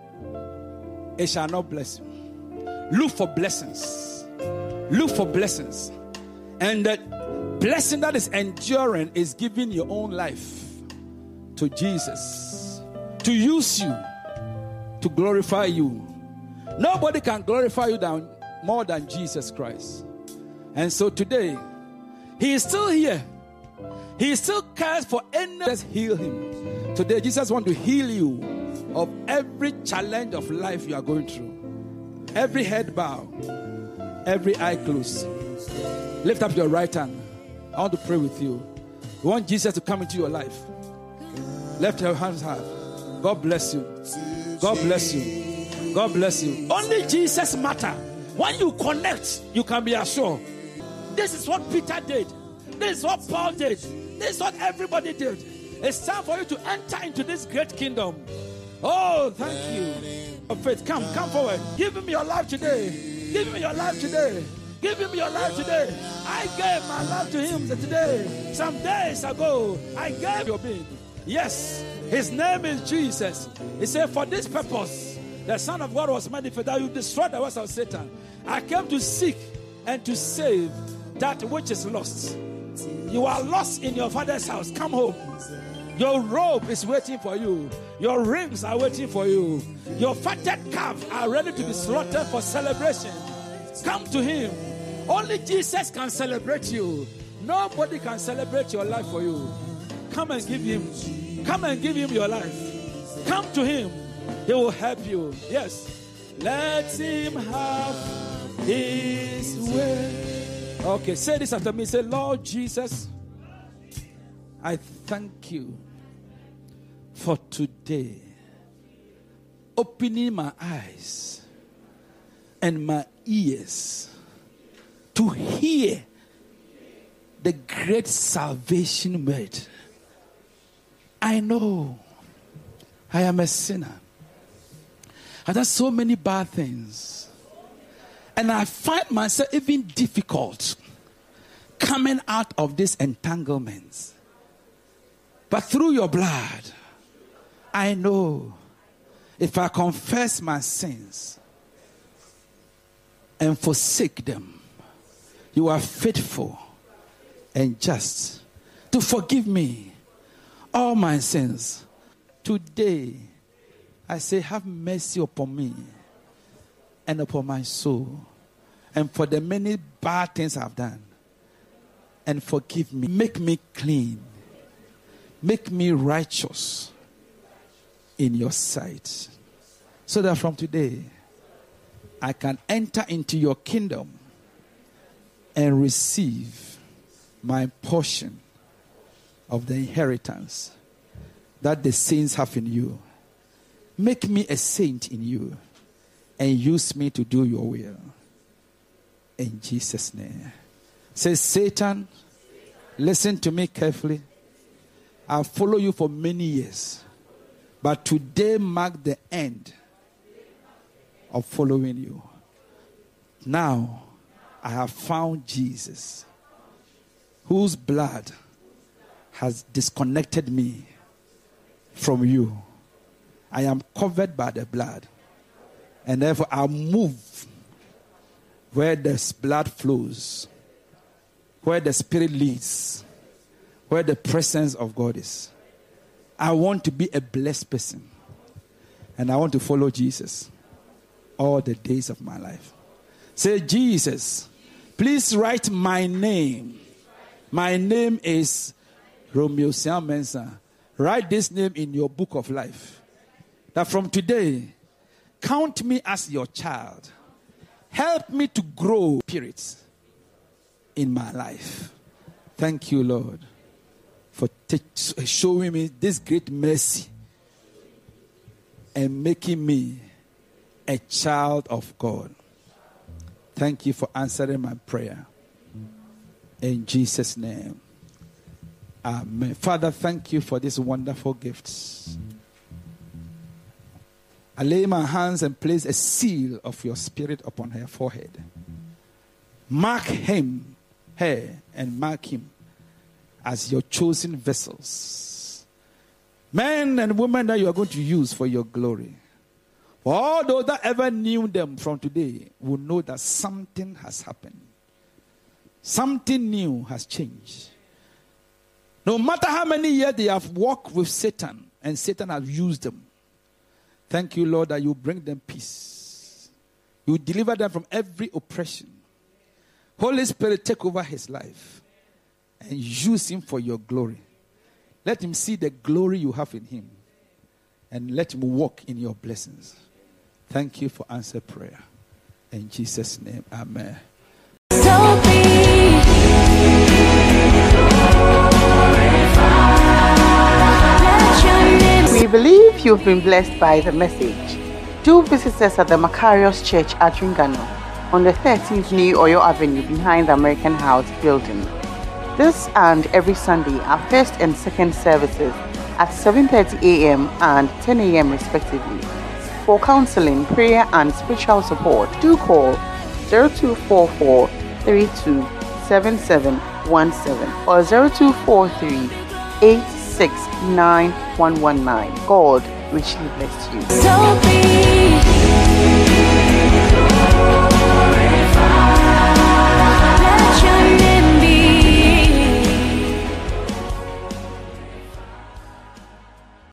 it shall not bless you. Look for blessings. Look for blessings. And the blessing that is enduring is giving your own life to Jesus, to use you, to glorify you. Nobody can glorify you down more than Jesus Christ. And so today, He is still here. He still cares for any. Let's heal Him. Today, Jesus wants to heal you of every challenge of life you are going through. Every head bow, every eye closed. Lift up your right hand. I want to pray with you. You want Jesus to come into your life. Lift your hands high. God bless you. God bless you. God bless you. Only Jesus matters. When you connect, you can be assured. This is what Peter did. This is what Paul did. This is what everybody did. It's time for you to enter into this great kingdom. Oh, thank you. Of faith, come, come forward. Give him your life today. Give him your life today. Give him your life today. I gave my life to him today. Some days ago, I gave your being. Yes, his name is Jesus. He said, for this purpose, the Son of God was manifested, that you destroy the works of Satan. I came to seek and to save that which is lost. You are lost in your Father's house. Come home. Your robe is waiting for you. Your rings are waiting for you. Your fatted calves are ready to be slaughtered for celebration. Come to him. Only Jesus can celebrate you. Nobody can celebrate your life for you. Come and give him. Come and give him your life. Come to him. He will help you. Yes. Let him have his way. Okay, say this after me. Say, Lord Jesus, I thank you for today, opening my eyes and my ears to hear the great salvation word. I know I am a sinner. I've done so many bad things. And I find myself even difficult coming out of these entanglements. But through your blood, I know if I confess my sins and forsake them, you are faithful and just to forgive me all my sins. Today, I say, have mercy upon me and upon my soul, and for the many bad things I've done. And forgive me. Make me clean. Make me righteous in your sight. So that from today, I can enter into your kingdom and receive my portion of the inheritance that the saints have in you. Make me a saint in you and use me to do your will. In Jesus' name. Say, Satan, listen to me carefully. I'll follow you for many years. But today marked the end of following you. Now, I have found Jesus, whose blood has disconnected me from you. I am covered by the blood. And therefore, I'll move where the blood flows, where the Spirit leads, where the presence of God is. I want to be a blessed person. And I want to follow Jesus all the days of my life. Say, Jesus, please write my name. My name is Romeo Sian Mensah. Write this name in your book of life. That from today, count me as your child. Help me to grow spirits in my life. Thank you, Lord, for t- showing me this great mercy and making me a child of God. Thank you for answering my prayer. In Jesus' name. Amen. Father, thank you for these wonderful gifts. I lay my hands and place a seal of your Spirit upon her forehead. Mark him, her, and mark him as your chosen vessels. Men and women that you are going to use for your glory. For all those that ever knew them from today will know that something has happened. Something new has changed. No matter how many years they have walked with Satan, and Satan has used them, thank you, Lord, that you bring them peace. You deliver them from every oppression. Holy Spirit, take over his life and use him for your glory. Let him see the glory you have in him and let him walk in your blessings. Thank you for answered prayer. In Jesus' name, amen. So be We believe you've been blessed by the message. Do visit us at the Macarius Church at Ringano on the thirteenth New Oyo Avenue behind the American House building. This and every Sunday are first and second services at seven thirty a.m. and ten a.m. respectively. For counseling, prayer and spiritual support, do call zero two four four, three two seven seven one seven or zero two four three, eight six nine one one nine. God richly bless you. So be